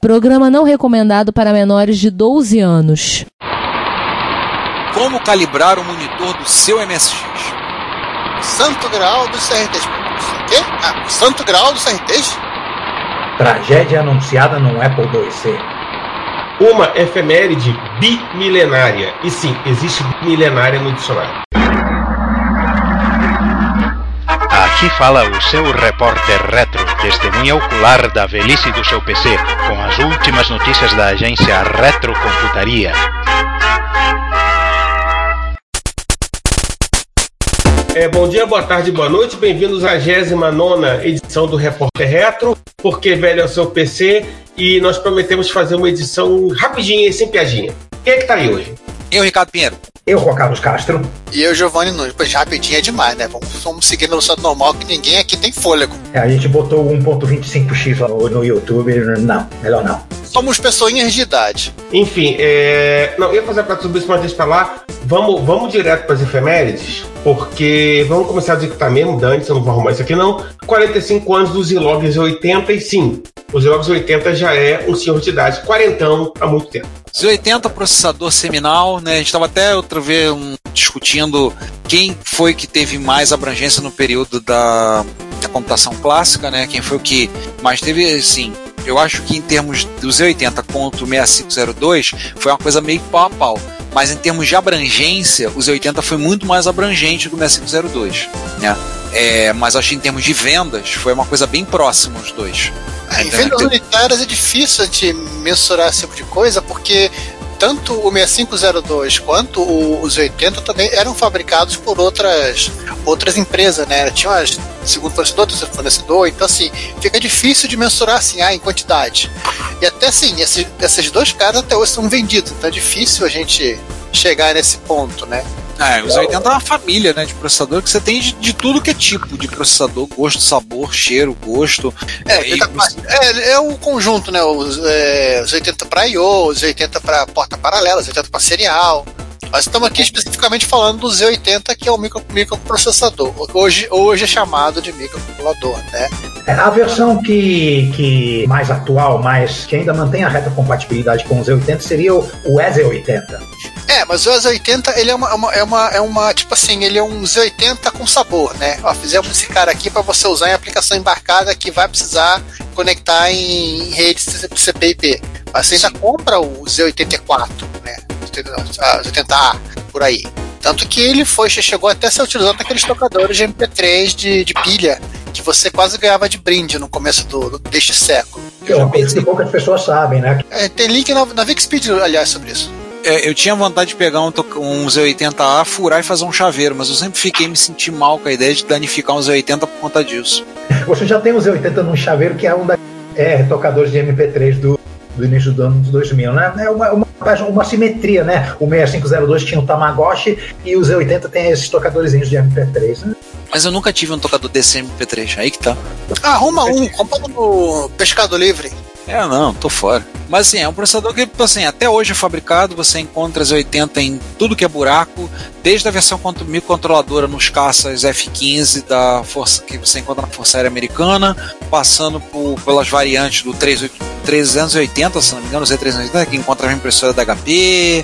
Programa não recomendado para menores de 12 anos. Como calibrar o monitor do seu MSX? Santo Graal dos CRTs. O quê? O Santo Graal dos CRTs? Tragédia anunciada num Apple IIc. Uma efeméride bimilenária. E sim, existe bimilenária no dicionário. Aqui fala o seu repórter retro, testemunha ocular da velhice do seu PC, com as últimas notícias da agência Retrocomputaria. Bom dia, boa tarde, boa noite, bem-vindos à 29ª edição do Repórter Retro, porque velho é o seu PC, e nós prometemos fazer uma edição rapidinha e sem piadinha. Quem é que tá aí hoje? Eu, Ricardo Pinheiro. Eu, Juan Carlos Castro. E eu, Giovanni Nunes. Pois rapidinho é demais, né? Vamos seguir no velocidade normal, que ninguém aqui tem fôlego. A gente botou 1.25x no YouTube, não, melhor não. Somos pessoinhas de idade. Enfim, não, eu ia fazer a parte sobre isso, mas deixa pra lá. Vamos direto para as efemérides, porque vamos começar a dizer que tá mesmo, Dante, eu não vou arrumar isso aqui não. 45 anos do Zilog 80, e sim, o Zilog 80 já é um senhor de idade, quarentão há muito tempo. Z80, processador seminal, né? A gente estava até outra vez discutindo quem foi que teve mais abrangência no período da computação clássica, né? Quem foi o que mais teve, assim. Eu acho que em termos do Z80 contra o 6502 foi uma coisa meio pau a pau. Mas em termos de abrangência, o Z80 foi muito mais abrangente do 6502, né? Mas acho que em termos de vendas foi uma coisa bem próxima os dois. Em vendas unitárias é difícil de mensurar esse tipo de coisa, porque tanto o 6502 quanto o Z80 também eram fabricados por outras empresas, né? Tinha umas segundo fornecedor, terceiro fornecedor, então assim, fica difícil de mensurar assim, em quantidade. E até assim, esses dois caras até hoje são vendidos, então é difícil a gente chegar nesse ponto, né? Os 80 é uma família, né, de processador que você tem de tudo que é tipo de processador, gosto, sabor, cheiro, gosto. É o conjunto, né? Os 80 para I/O, os 80 para porta paralela, os 80 para serial. Nós estamos aqui especificamente falando do Z80, que é o microprocessador. Hoje é chamado de microcontrolador, né? A versão que mais atual, que ainda mantém a retrocompatibilidade com o Z80 seria o EZ80. Mas o EZ80 ele é uma tipo assim, ele é um Z80 com sabor, né? Fizemos esse cara aqui para você usar em aplicação embarcada que vai precisar conectar em redes TCP/IP. Mas você ainda compra o Z84, né? Z80A, por aí. Tanto que ele chegou até a ser utilizado naqueles tocadores de MP3 de pilha, que você quase ganhava de brinde no começo deste século. É uma coisa que poucas pessoas sabem, né? Tem link na Wikipedia, aliás, sobre isso. Eu tinha vontade de pegar um Z80A, furar e fazer um chaveiro, mas eu sempre me senti mal com a ideia de danificar um Z80 por conta disso. Você já tem um Z80 num chaveiro que é um tocadores de MP3 do início do ano 2000, né? É uma simetria, né? O 6502 tinha o Tamagotchi e o Z80 tem esses tocadorzinhos de MP3, né? Mas eu nunca tive um tocador desse MP3, aí que tá. Arruma compra no Pescado Livre. Não, tô fora. Mas assim, é um processador que assim, até hoje é fabricado, você encontra Z80 em tudo que é buraco, desde a versão microcontroladora nos caças F-15 da Força, que você encontra na Força Aérea Americana, passando pelas variantes do 380, se não me engano, o Z380, que encontra a impressora da HP.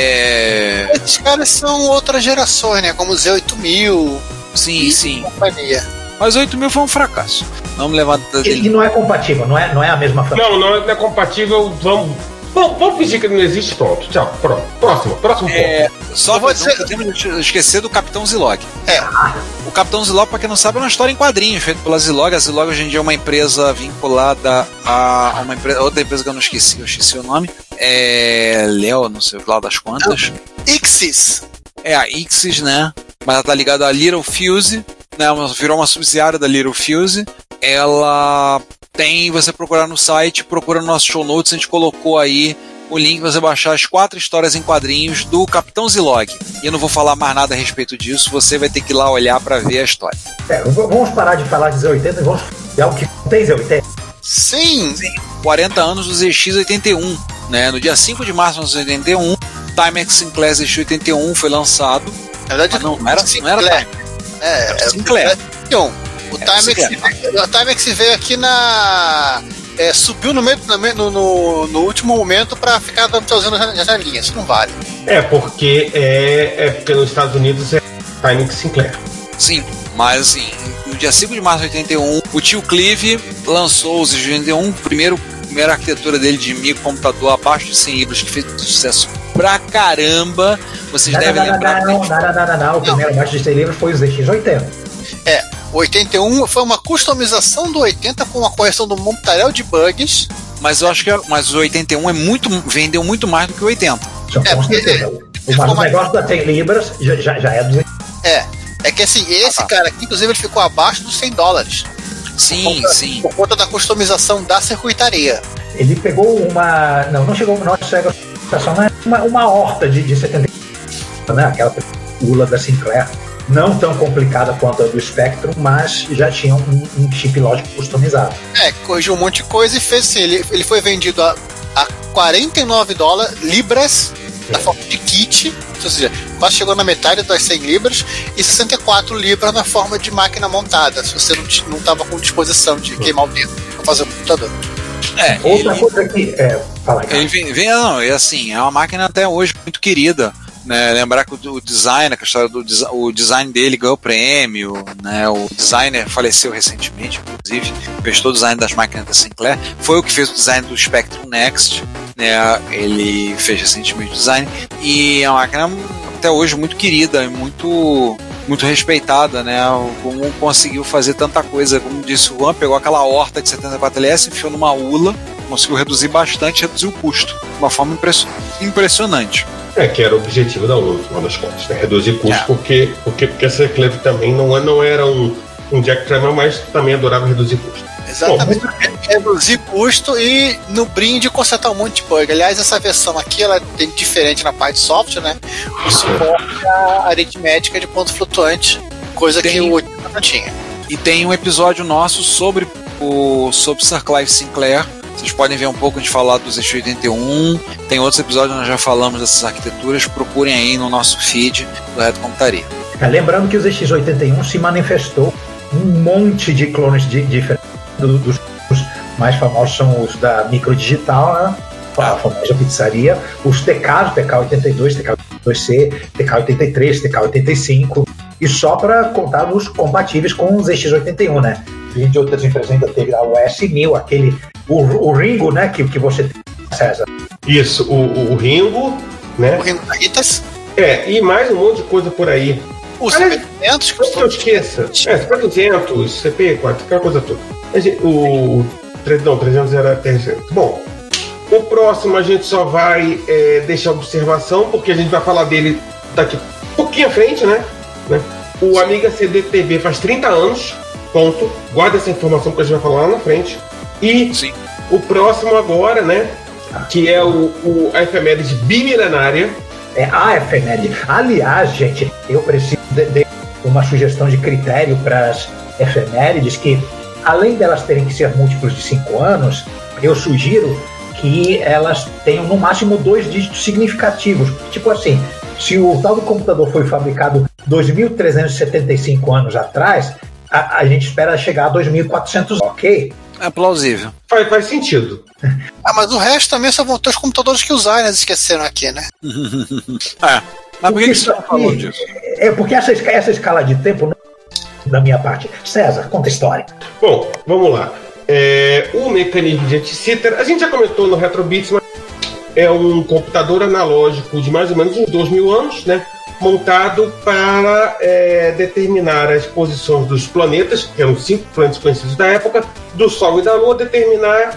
Esses caras são outras gerações, né? Como o Z8000. Sim. Companhia. Mas o 8000 foi um fracasso. Não me levar dele. E não é compatível, não é a mesma família. Não é compatível. Vamos fingir que ele não existe, pronto. Tchau, pronto. Próximo ponto. Só não podemos esquecer do Capitão Zilog. O Capitão Zilog, pra quem não sabe, é uma história em quadrinhos feita pela Zilog. A Zilog hoje em dia é uma empresa vinculada a outra empresa que eu esqueci o nome. Léo, não sei lá das quantas. Ixis. A Ixis, né? Mas ela tá ligada a Little Fuse, né? Virou uma subsidiária da Little Fuse. Ela tem, você procurar no site, procura no nosso show notes, a gente colocou aí o link para você baixar as 4 histórias em quadrinhos do Capitão Zilog. E eu não vou falar mais nada a respeito disso, você vai ter que ir lá olhar para ver a história. Vamos parar de falar de Z80 e vamos falar o que tem Z80. Sim. 40 anos do ZX81, né? No dia 5 de março de 1981, Timex Sinclair ZX81 foi lançado. Na verdade, não era Timex. Sinclair. O Timex veio aqui subiu no último momento para ficar usando janelinha. Isso não vale. Porque porque nos Estados Unidos é Hynix Sinclair. Sim, mas assim, no dia 5 de março de 81, o tio Clive lançou os ZX81, primeira arquitetura dele de microcomputador abaixo de 100 libras, que fez sucesso pra caramba. Vocês devem lembrar. Não. O primeiro abaixo de 100 libras foi o ZX80. O 81 foi uma customização do 80 com uma correção do montaréu de bugs. Mas eu acho que o 81 vendeu muito mais do que o 80. Com certeza. O negócio da 100 libras já é 200. É que assim, esse cara aqui, inclusive, ele ficou abaixo dos $100. Sim. Por conta da customização da circuitaria. Ele pegou uma. Não chegou uma horta de 70, né? Aquela pula da Sinclair. Não tão complicada quanto a do Spectrum, mas já tinha um chip lógico customizado. Corrigiu um monte de coisa e fez assim. Ele foi vendido a $49 libras na forma de kit, ou seja, quase chegou na metade das 100 libras, e 64 libras na forma de máquina montada, se você não estava com disposição de queimar o dedo para fazer o computador. Outra coisa que. Fala aí. É assim, é uma máquina até hoje muito querida. Né, lembrar que o designer, a história o design dele ganhou prêmio, né, o designer faleceu recentemente, inclusive, fez todo o design das máquinas da Sinclair, foi o que fez o design do Spectrum Next, né, ele fez recentemente o design, e é uma máquina até hoje muito querida e muito respeitada, né, como conseguiu fazer tanta coisa, como disse o Juan, pegou aquela horta de 74LS, enfiou numa ULA, conseguiu reduzir bastante, reduzir o custo, de uma forma impressionante. Que era o objetivo da ULA, no final das contas, né? Reduzir custo, porque a Sinclair também não era um Jack Tramiel, mas também adorava reduzir custo. Exatamente. Reduzir custo e no brinde consertar um monte de bug. Aliás, essa versão aqui ela tem diferente na parte de software, né? O suporte à aritmética de ponto flutuante, coisa que o 80 não tinha. E tem um episódio nosso sobre Sir Clive Sinclair. Vocês podem ver um pouco a gente falar do ZX81. Tem outros episódios onde nós já falamos dessas arquiteturas. Procurem aí no nosso feed do Retro Computaria. Lembrando que o ZX81 se manifestou um monte de clones diferentes. Dos mais famosos são os da Microdigital, né? A famosa pizzaria. Os TK, TK82, TK82C, TK83, TK85. E só para contar os compatíveis com o ZX81, né? A gente de outras empresas ainda teve o S1000, o Ringo, né? Que você tem, César. Isso, o Ringo, né? O Ringo Taitas. E mais um monte de coisa por aí. O CP200, que eu esqueça. CP200, CP4, aquela coisa toda. O 300 era 300. Bom, o próximo a gente só vai deixar observação, porque a gente vai falar dele daqui um pouquinho à frente, né? O Amiga CDTV faz 30 anos, ponto. Guarda essa informação que a gente vai falar lá na frente. E sim, o próximo agora, né? Que é a efeméride bimilenária. A efeméride. Aliás, gente, eu preciso de uma sugestão de critério para as efemérides, que além delas terem que ser múltiplos de 5 anos, eu sugiro que elas tenham no máximo 2 dígitos significativos. Tipo assim, se o tal do computador foi fabricado 2.375 anos atrás, a gente espera chegar a 2.400, ok? É plausível. Faz sentido. Mas o resto também só vão ter os computadores que os aliens esqueceram aqui, né? Mas por que você não falou disso? Porque essa escala de tempo, da minha parte. César, conta a história. Bom, vamos lá. O mecanismo de Anti-Sitter, a gente já comentou no RetroBits, mas é um computador analógico de mais ou menos uns 2.000 anos, né? Montado para determinar as posições dos planetas, que eram 5 planetas conhecidos da época, do Sol e da Lua, determinar,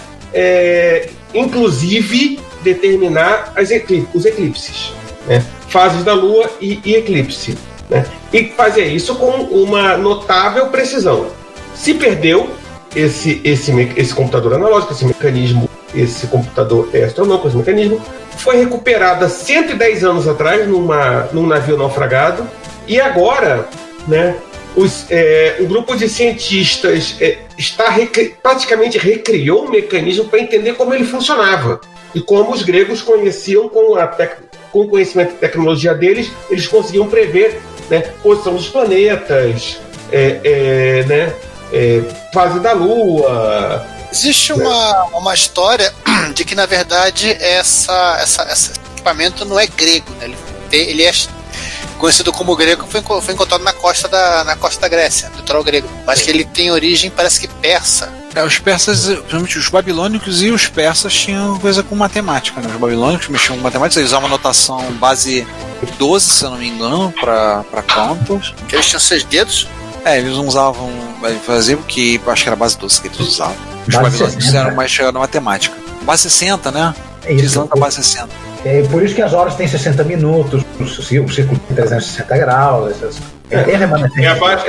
inclusive, determinar os eclipses, né? Fases da Lua e eclipse, né? E fazer isso com uma notável precisão. Se perdeu esse computador analógico, esse mecanismo, esse computador astronômico, esse mecanismo, foi recuperado há 110 anos atrás num navio naufragado, e agora, né, o grupo de cientistas praticamente recriou o mecanismo para entender como ele funcionava e como os gregos conheciam com o conhecimento e tecnologia deles, eles conseguiam prever, né, posição dos planetas, fase da Lua, Existe uma história de que, na verdade, esse equipamento não é grego, né? Ele é conhecido como grego, foi encontrado na costa da Grécia, no litoral grego, mas que ele tem origem, parece que persa. Os persas, principalmente os babilônicos e os persas, tinham coisa com matemática, né? Os babilônicos mexiam com matemática, eles usavam uma notação base 12, se eu não me engano, para contas. Eles tinham 6 dedos? Eles usavam, fazer o que acho que era base 12 que eles usavam. Os babilônicos fizeram mais chegada na matemática. Base 60, né? Utilizando a base 60. É por isso que as horas têm 60 minutos, o círculo tem 360 graus, tem remanescente.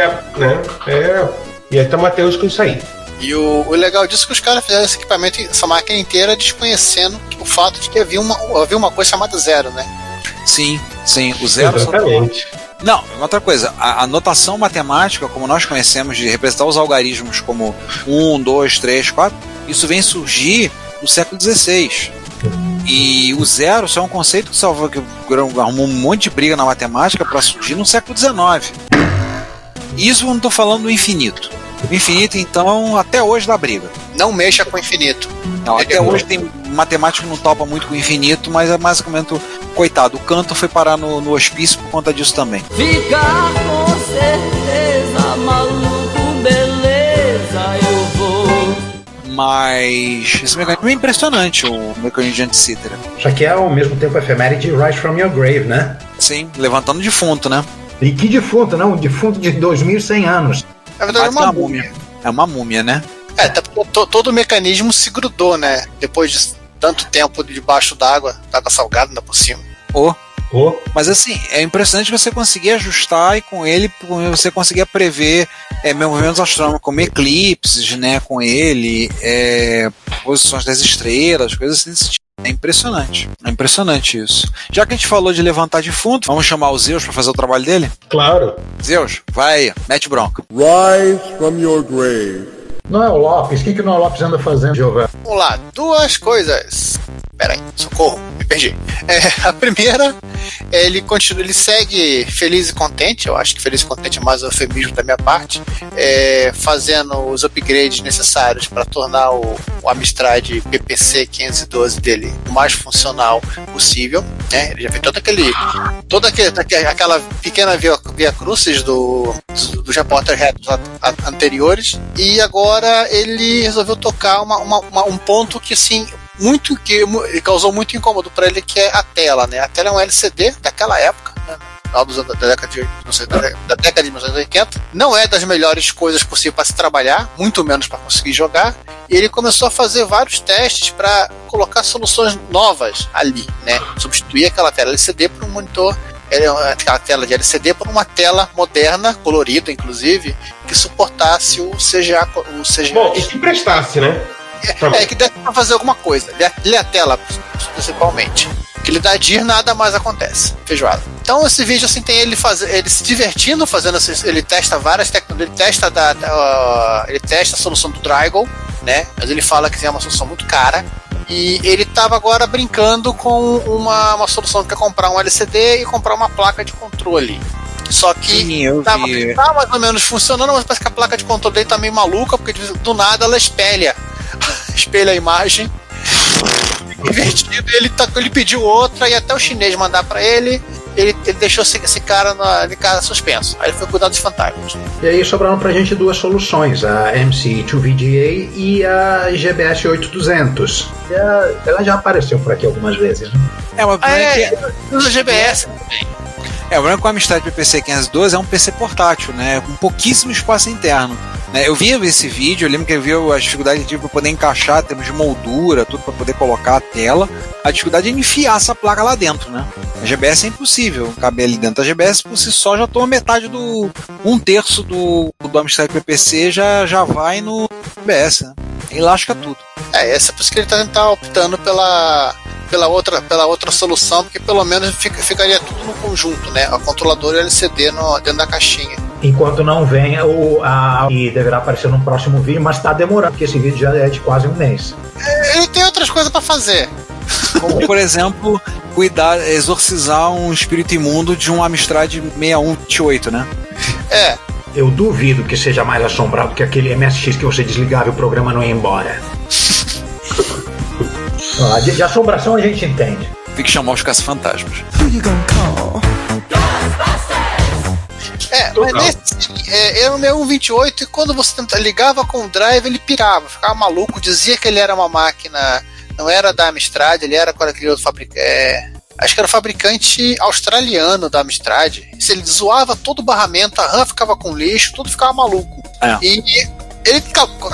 E é tão matemático isso aí. E o legal disso é que os caras fizeram esse equipamento, essa máquina inteira, desconhecendo o fato de que havia uma coisa chamada zero, né? Sim, o zero. Exatamente. Não, outra coisa, a notação matemática, como nós conhecemos, de representar os algarismos como 1, 2, 3, 4, isso vem surgir no século XVI. E o zero só é um conceito que arrumou um monte de briga na matemática para surgir no século XIX. Isso eu não estou falando do infinito. O infinito, então, até hoje dá briga. Não mexa com o infinito. Não, até hoje tem matemática que não topa muito com o infinito, mas é basicamente, coitado, o Cantor foi parar no hospício por conta disso também. Ficar com certeza, maluco, beleza, eu vou. Mas esse mecanismo é impressionante, o mecanismo de Anticítera. Só que é ao mesmo tempo efeméride de Rise from Your Grave, né? Sim, levantando defunto, né? E que defunto, não? Um defunto de 2100 anos. Na verdade, é uma múmia. É uma múmia, né? Todo o mecanismo se grudou, né? Depois de tanto tempo debaixo d'água salgada ainda por cima. Mas assim, é impressionante você conseguir ajustar e com ele você conseguir prever movimentos astronômicos como eclipses, né? Com ele, posições das estrelas, coisas assim desse tipo. É impressionante isso. Já que a gente falou de levantar defunto, vamos chamar o Zeus para fazer o trabalho dele? Claro. Zeus, vai aí, mete bronca. Rise from your grave. Noel Lopes, o que o Noel Lopes anda fazendo, Giovanni? Vamos lá, 2 coisas. Peraí, socorro, me perdi. A primeira, ele segue feliz e contente, eu acho que feliz e contente é mais um eufemismo da minha parte, fazendo os upgrades necessários para tornar o Amstrad PPC 512 dele o mais funcional possível, né? Ele já fez toda aquela pequena via crucis dos repórteres retos anteriores, e agora ele resolveu tocar um ponto que, assim, que causou muito incômodo para ele, que é a tela, né? A tela é um LCD daquela época, né? Da década de 1980. Não é das melhores coisas possíveis para se trabalhar, muito menos para conseguir jogar. E ele começou a fazer vários testes para colocar soluções novas ali, né? Substituir aquela tela LCD por um monitor, aquela tela de LCD, por uma tela moderna, colorida inclusive, que suportasse o CGA. Bom, e que prestasse, né? Que deve pra fazer alguma coisa. Lê a tela, principalmente. Que ele dá DIR, nada mais acontece. Feijoada. Então esse vídeo, assim, tem ele se divertindo, fazendo ele testa várias técnicas, ele testa a solução do Drygol, né? Mas ele fala que é uma solução muito cara. E ele estava agora brincando com uma solução que é comprar um LCD e comprar uma placa de controle. Só que tá mais ou menos funcionando, mas parece que a placa de controle dele tá meio maluca, porque do nada ela espelha a imagem. Invertido, ele pediu outra, e até o chinês mandar pra ele deixou esse cara de casa suspenso. Aí ele foi cuidar dos fantasmas. E aí sobraram pra gente 2 soluções, a MC2VGA e a GBS 8200. Ela já apareceu por aqui algumas vezes, né? Usa GBS também. O problema com a Amstrad PPC 512 é um PC portátil, né? Com pouquíssimo espaço interno. Eu vi esse vídeo, eu lembro que eu vi as dificuldades para poder encaixar, termos de moldura, tudo para poder colocar a tela. A dificuldade é enfiar essa placa lá dentro, né? A GBS é impossível caber ali dentro. A GBS por si só já toma metade do 1/3 do Amstrad PPC, já vai no GBS, né? E lasca tudo. Essa é por isso que ele tá optando pela outra solução, porque pelo menos ficaria tudo no conjunto, né? O controlador e o LCD dentro da caixinha. Enquanto não vem e deverá aparecer no próximo vídeo, mas está demorando, porque esse vídeo já é de quase um mês. Ele tem outras coisas para fazer. Como, por exemplo, exorcizar um espírito imundo de um Amstrad 6128, né? Eu duvido que seja mais assombrado que aquele MSX que você desligava e o programa não ia embora. De assombração a gente entende. Tem que chamar os caça-fantasmas. Mas nesse era o 6128 e quando você ligava com o drive ele pirava, ficava maluco, dizia que ele era uma máquina, não era da Amstrad, ele era com aquele outro fabricante, acho que era o fabricante australiano da Amstrad. Se ele zoava todo o barramento, a RAM ficava com lixo, tudo ficava maluco. E ele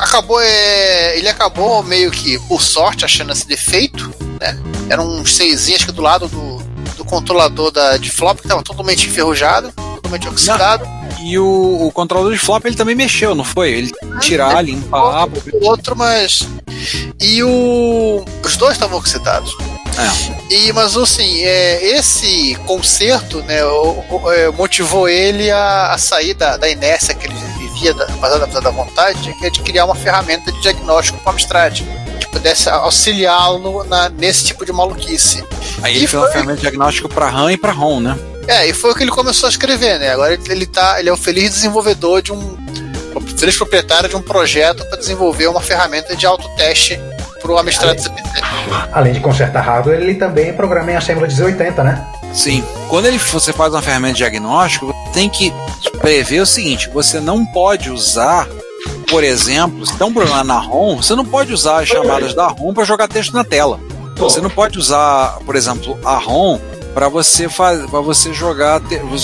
acabou meio que, por sorte, achando esse defeito, né? Era um 6, acho que do lado do controlador de flop, que estava totalmente enferrujado, totalmente oxidado. E o controlador de flop ele também mexeu, não foi? Ele tirar, limpar. Outro, mas. E os dois estavam oxidados. Mas assim, esse conserto, né, motivou ele a sair da inércia que ele vivia, da vontade, que é de criar uma ferramenta de diagnóstico para o Amstrad, que pudesse auxiliá-lo nesse tipo de maluquice. Aí ele fez uma ferramenta de diagnóstico para RAM e para ROM, né? E foi o que ele começou a escrever, né? Agora ele é o feliz desenvolvedor feliz proprietário de um projeto para desenvolver uma ferramenta de autoteste para o Amstrad CPC. Além de consertar hardware, ele também programa em Assembly 1080, né? Sim. Quando você faz uma ferramenta de diagnóstico, você tem que prever o seguinte: você não pode usar, por exemplo, se tem um problema na ROM, você não pode usar as chamadas da ROM para jogar texto na tela. Você não pode usar, por exemplo, a ROM para você jogar.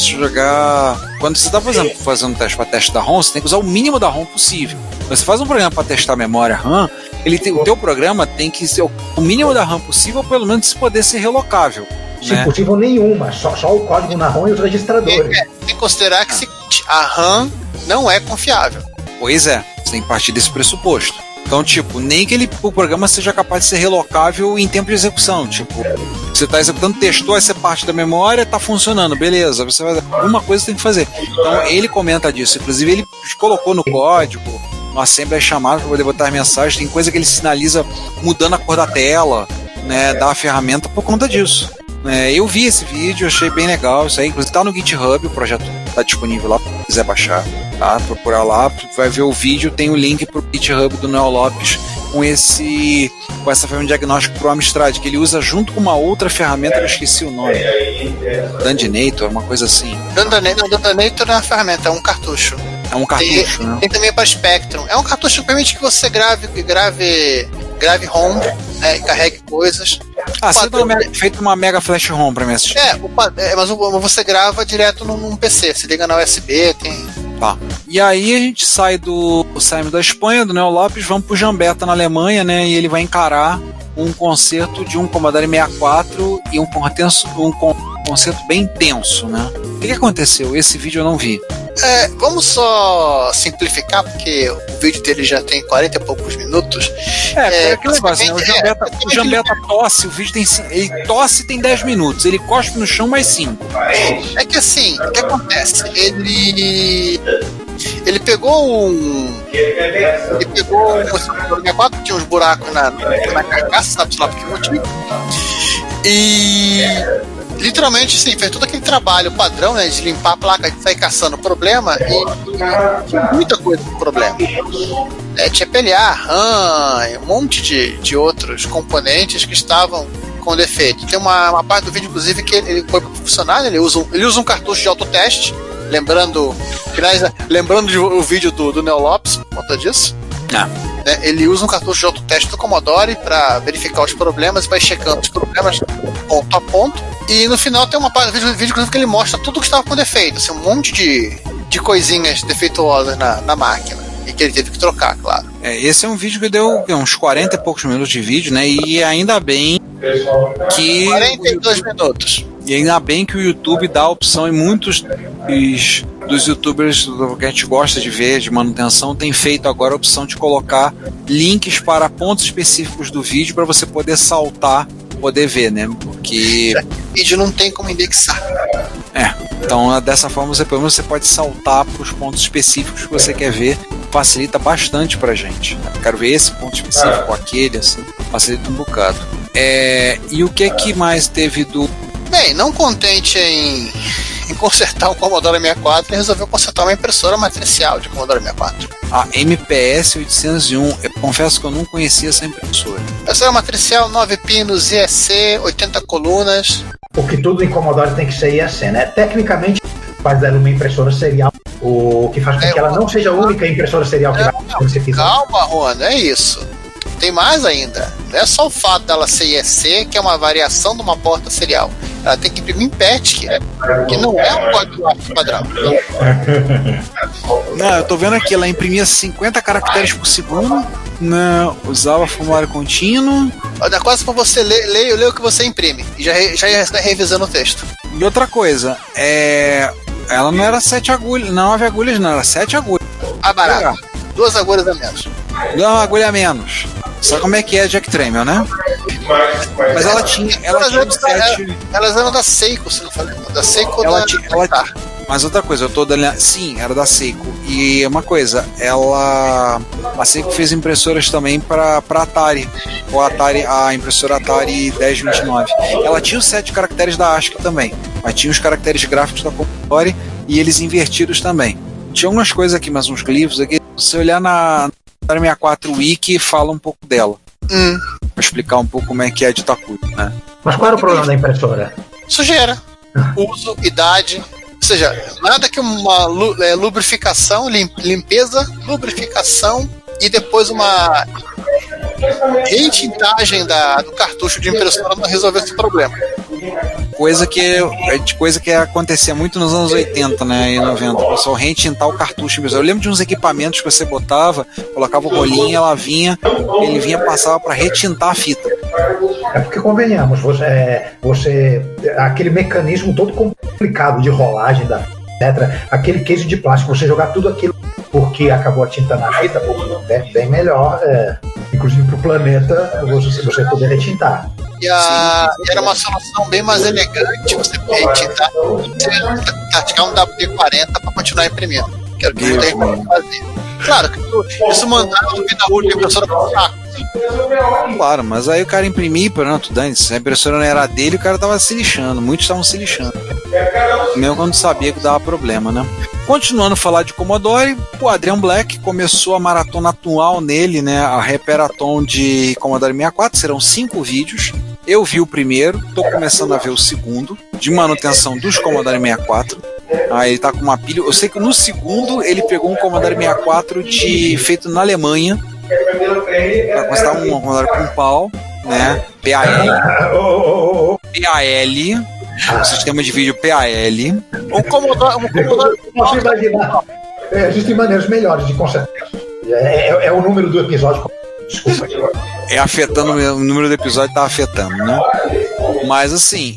Quando você está fazendo teste para teste da ROM, você tem que usar o mínimo da ROM possível. Você faz um programa para testar a memória RAM, o teu programa tem que ser o mínimo da RAM possível, ou pelo menos poder ser relocável. Se possível nenhuma, só o código na ROM e os registradores. Tem que considerar que a RAM não é confiável. Pois é, você tem que partir desse pressuposto. Então, nem que o programa seja capaz de ser relocável em tempo de execução. Você está executando, testou essa parte da memória, está funcionando, beleza. Você vai, alguma coisa você tem que fazer. Então, ele comenta disso. Inclusive, ele colocou no código, no assembly chamado para poder botar as mensagens. Tem coisa que ele sinaliza mudando a cor da tela, né, da ferramenta por conta disso. Eu vi esse vídeo, achei bem legal isso aí. Inclusive está no GitHub, o projeto está disponível lá, se quiser baixar, tá? Procurar lá, vai ver o vídeo, tem o link pro GitHub do Noel Lopes com essa ferramenta de diagnóstico pro Amstrad, que ele usa junto com uma outra ferramenta, eu esqueci o nome. Dandinator, uma coisa assim. Dandinator não é uma ferramenta, é um cartucho. É um cartucho, né? Tem também para Spectrum. É um cartucho que permite que você grave ROM, né, e carregue coisas. Feito uma mega flash ROM pra mim assistir. Mas você grava direto num PC, se liga na USB, tem. Tá. E aí a gente saímos da Espanha, do Noel Lopes, vamos pro Gambetta na Alemanha, né? E ele vai encarar um concerto de um Commodore 64 e um concerto bem intenso, né? O que aconteceu? Esse vídeo eu não vi. Vamos só simplificar, porque o vídeo dele já tem 40 e poucos minutos. Aquele negócio, né? O Gambetta tosse, o vídeo ele tosse e tem 10 minutos, ele cospe no chão mais 5. É que assim, o que acontece? Ele pegou um 64 que tinha uns buracos na carcaça, sabe lá porque motivo. E literalmente, sim, fez todo aquele trabalho padrão, né, de limpar a placa, de sair caçando problema, e tinha muita coisa com problema. Tinha PLA, RAM, um monte de outros componentes que estavam com defeito. Tem uma parte do vídeo, inclusive, que ele foi funcionar, ele usa um cartucho de autoteste, lembrando o vídeo do Noel Lopes, por conta disso. Ele usa um cartucho de autoteste do Commodore para verificar os problemas e vai checando os problemas ponto a ponto. E no final tem uma parte do vídeo que ele mostra tudo que estava com defeito, assim, um monte de coisinhas defeituosas na máquina e que ele teve que trocar, claro. Esse é um vídeo que deu uns 40 e poucos minutos de vídeo, né? E ainda bem que 42 minutos. E ainda bem que o YouTube dá a opção, e muitos dos youtubers que a gente gosta de ver, de manutenção, tem feito agora a opção de colocar links para pontos específicos do vídeo para você poder saltar, poder ver, né? Porque o vídeo não tem como indexar. Então dessa forma pelo menos você pode saltar para os pontos específicos que você quer ver, facilita bastante pra gente. Quero ver esse ponto específico, aquele, assim, facilita um bocado. E o que mais teve do... Bem, não contente em em consertar um Commodore 64 e resolveu consertar uma impressora matricial de Commodore 64. A MPS 801, eu confesso que eu não conhecia essa impressora. Impressora matricial, 9 pinos, IEC, 80 colunas. O que tudo em Commodore tem que ser IEC, né? Tecnicamente, faz dela uma impressora serial, o que faz com que ela não seja a única impressora serial que vai você quiser. Calma, Juan, não é isso. Tem mais ainda. Não é só o fato dela ser IEC, que é uma variação de uma porta serial. Ela tem que imprimir em PETIC, que não é um código padrão. Não, eu tô vendo aqui, ela imprimia 50 caracteres por segundo, né, usava formulário contínuo. Dá quase pra você ler o que você imprime. E já está revisando o texto. E outra coisa, ela não era 7 agulhas, 9 agulhas, não, era 7 agulhas. Ah, barato. 2 agulhas a menos. 2 agulhas a menos. Sabe como é que é Jack Tramiel, né? Mas ela tinha 7. Elas eram da Seiko, se não falei. Da Seiko ela tinha. Mas outra coisa, eu tô dando. Sim, era da Seiko. E uma coisa, a Seiko fez impressoras também para Atari. A impressora Atari 1029. Ela tinha os 7 caracteres da ASCII também. Mas tinha os caracteres gráficos da Commodore e eles invertidos também. Tinha algumas coisas aqui, mas uns glifos aqui. Se você olhar na 64 Wiki, fala um pouco dela. Pra explicar um pouco como é que é de Takui, né? Mas qual era o problema da impressora? Sujeira, uso, idade. Ou seja, nada que uma lubrificação, limpeza, lubrificação e depois uma retintagem do cartucho de impressora não resolveu esse problema. Coisa que acontecia muito nos anos 80, né, e 90, o pessoal retintar o cartucho. Eu lembro de uns equipamentos que você botava, colocava o rolinho, ele vinha, passava para retintar a fita. É porque convenhamos, aquele mecanismo todo complicado de rolagem da etc, aquele case de plástico, você jogar tudo aquilo porque acabou a tinta na fita, é bem melhor, inclusive para o planeta, você poder retintar. E era uma solução bem mais elegante você retintar, você praticar um WD-40 para continuar imprimindo, que era o que muita gente fazia. Claro que isso mandava a vida útil da impressora para o saco. Claro, mas aí o cara imprimia e pronto, dane-se. A impressora não era dele, o cara tava se lixando. Muitos estavam se lixando. Mesmo quando sabia que dava problema, né? Continuando a falar de Commodore, o Adrian Black começou a maratona atual nele, né? A Reperaton de Commodore 64. Serão 5 vídeos. Eu vi o primeiro, tô começando a ver o segundo, de manutenção dos Commodore 64. Aí ele tá com uma pilha. Eu sei que no segundo ele pegou um Commodore 64 feito na Alemanha. Para constar um Commodore com pau, né? PAL. O sistema de vídeo PAL. Um Commodore. Posso imaginar. Existem maneiras melhores de consertar. É o número do episódio. Desculpa. Afetando o número do episódio, tá afetando, né? Mas assim,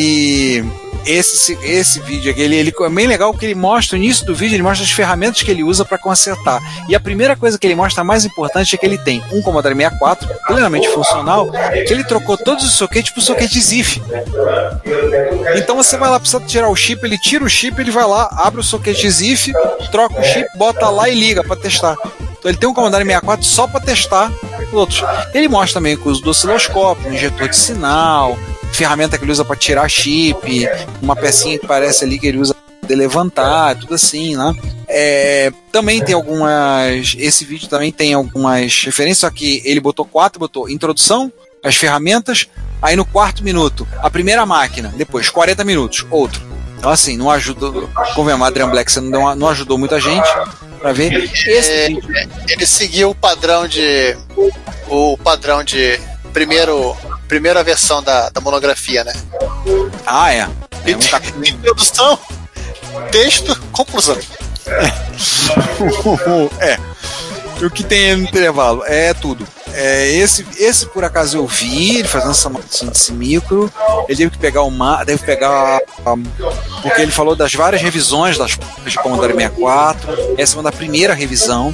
esse vídeo aqui, ele é bem legal porque ele mostra, no início do vídeo, ele mostra as ferramentas que ele usa para consertar. E a primeira coisa que ele mostra, a mais importante, é que ele tem um Commodore 64 plenamente funcional, que ele trocou todos os soquetes por soquete ZIF. Então você vai lá, precisa tirar o chip, ele tira o chip, ele vai lá, abre o soquete ZIF, troca o chip, bota lá e liga para testar. Então ele tem um Commodore 64 só para testar os outros. Ele mostra também o uso do osciloscópio, um injetor de sinal, ferramenta que ele usa para tirar chip, uma pecinha que parece ali que ele usa para levantar, tudo assim, né? Também tem esse vídeo também tem algumas referências, só que ele botou introdução, as ferramentas, aí no 4º minuto, a primeira máquina, depois 40 minutos, outro. Então assim, não ajudou, convenhamos, Adrian Black, você não ajudou muita gente para ver. Ele seguiu o padrão de primeira versão da monografia, né? Introdução, texto, conclusão. O que tem no intervalo é tudo. Esse por acaso eu vi, ele fazendo essa manutenção desse micro. Ele teve que pegar porque ele falou das várias revisões das portas de Commodore 64. Essa é uma da primeira revisão.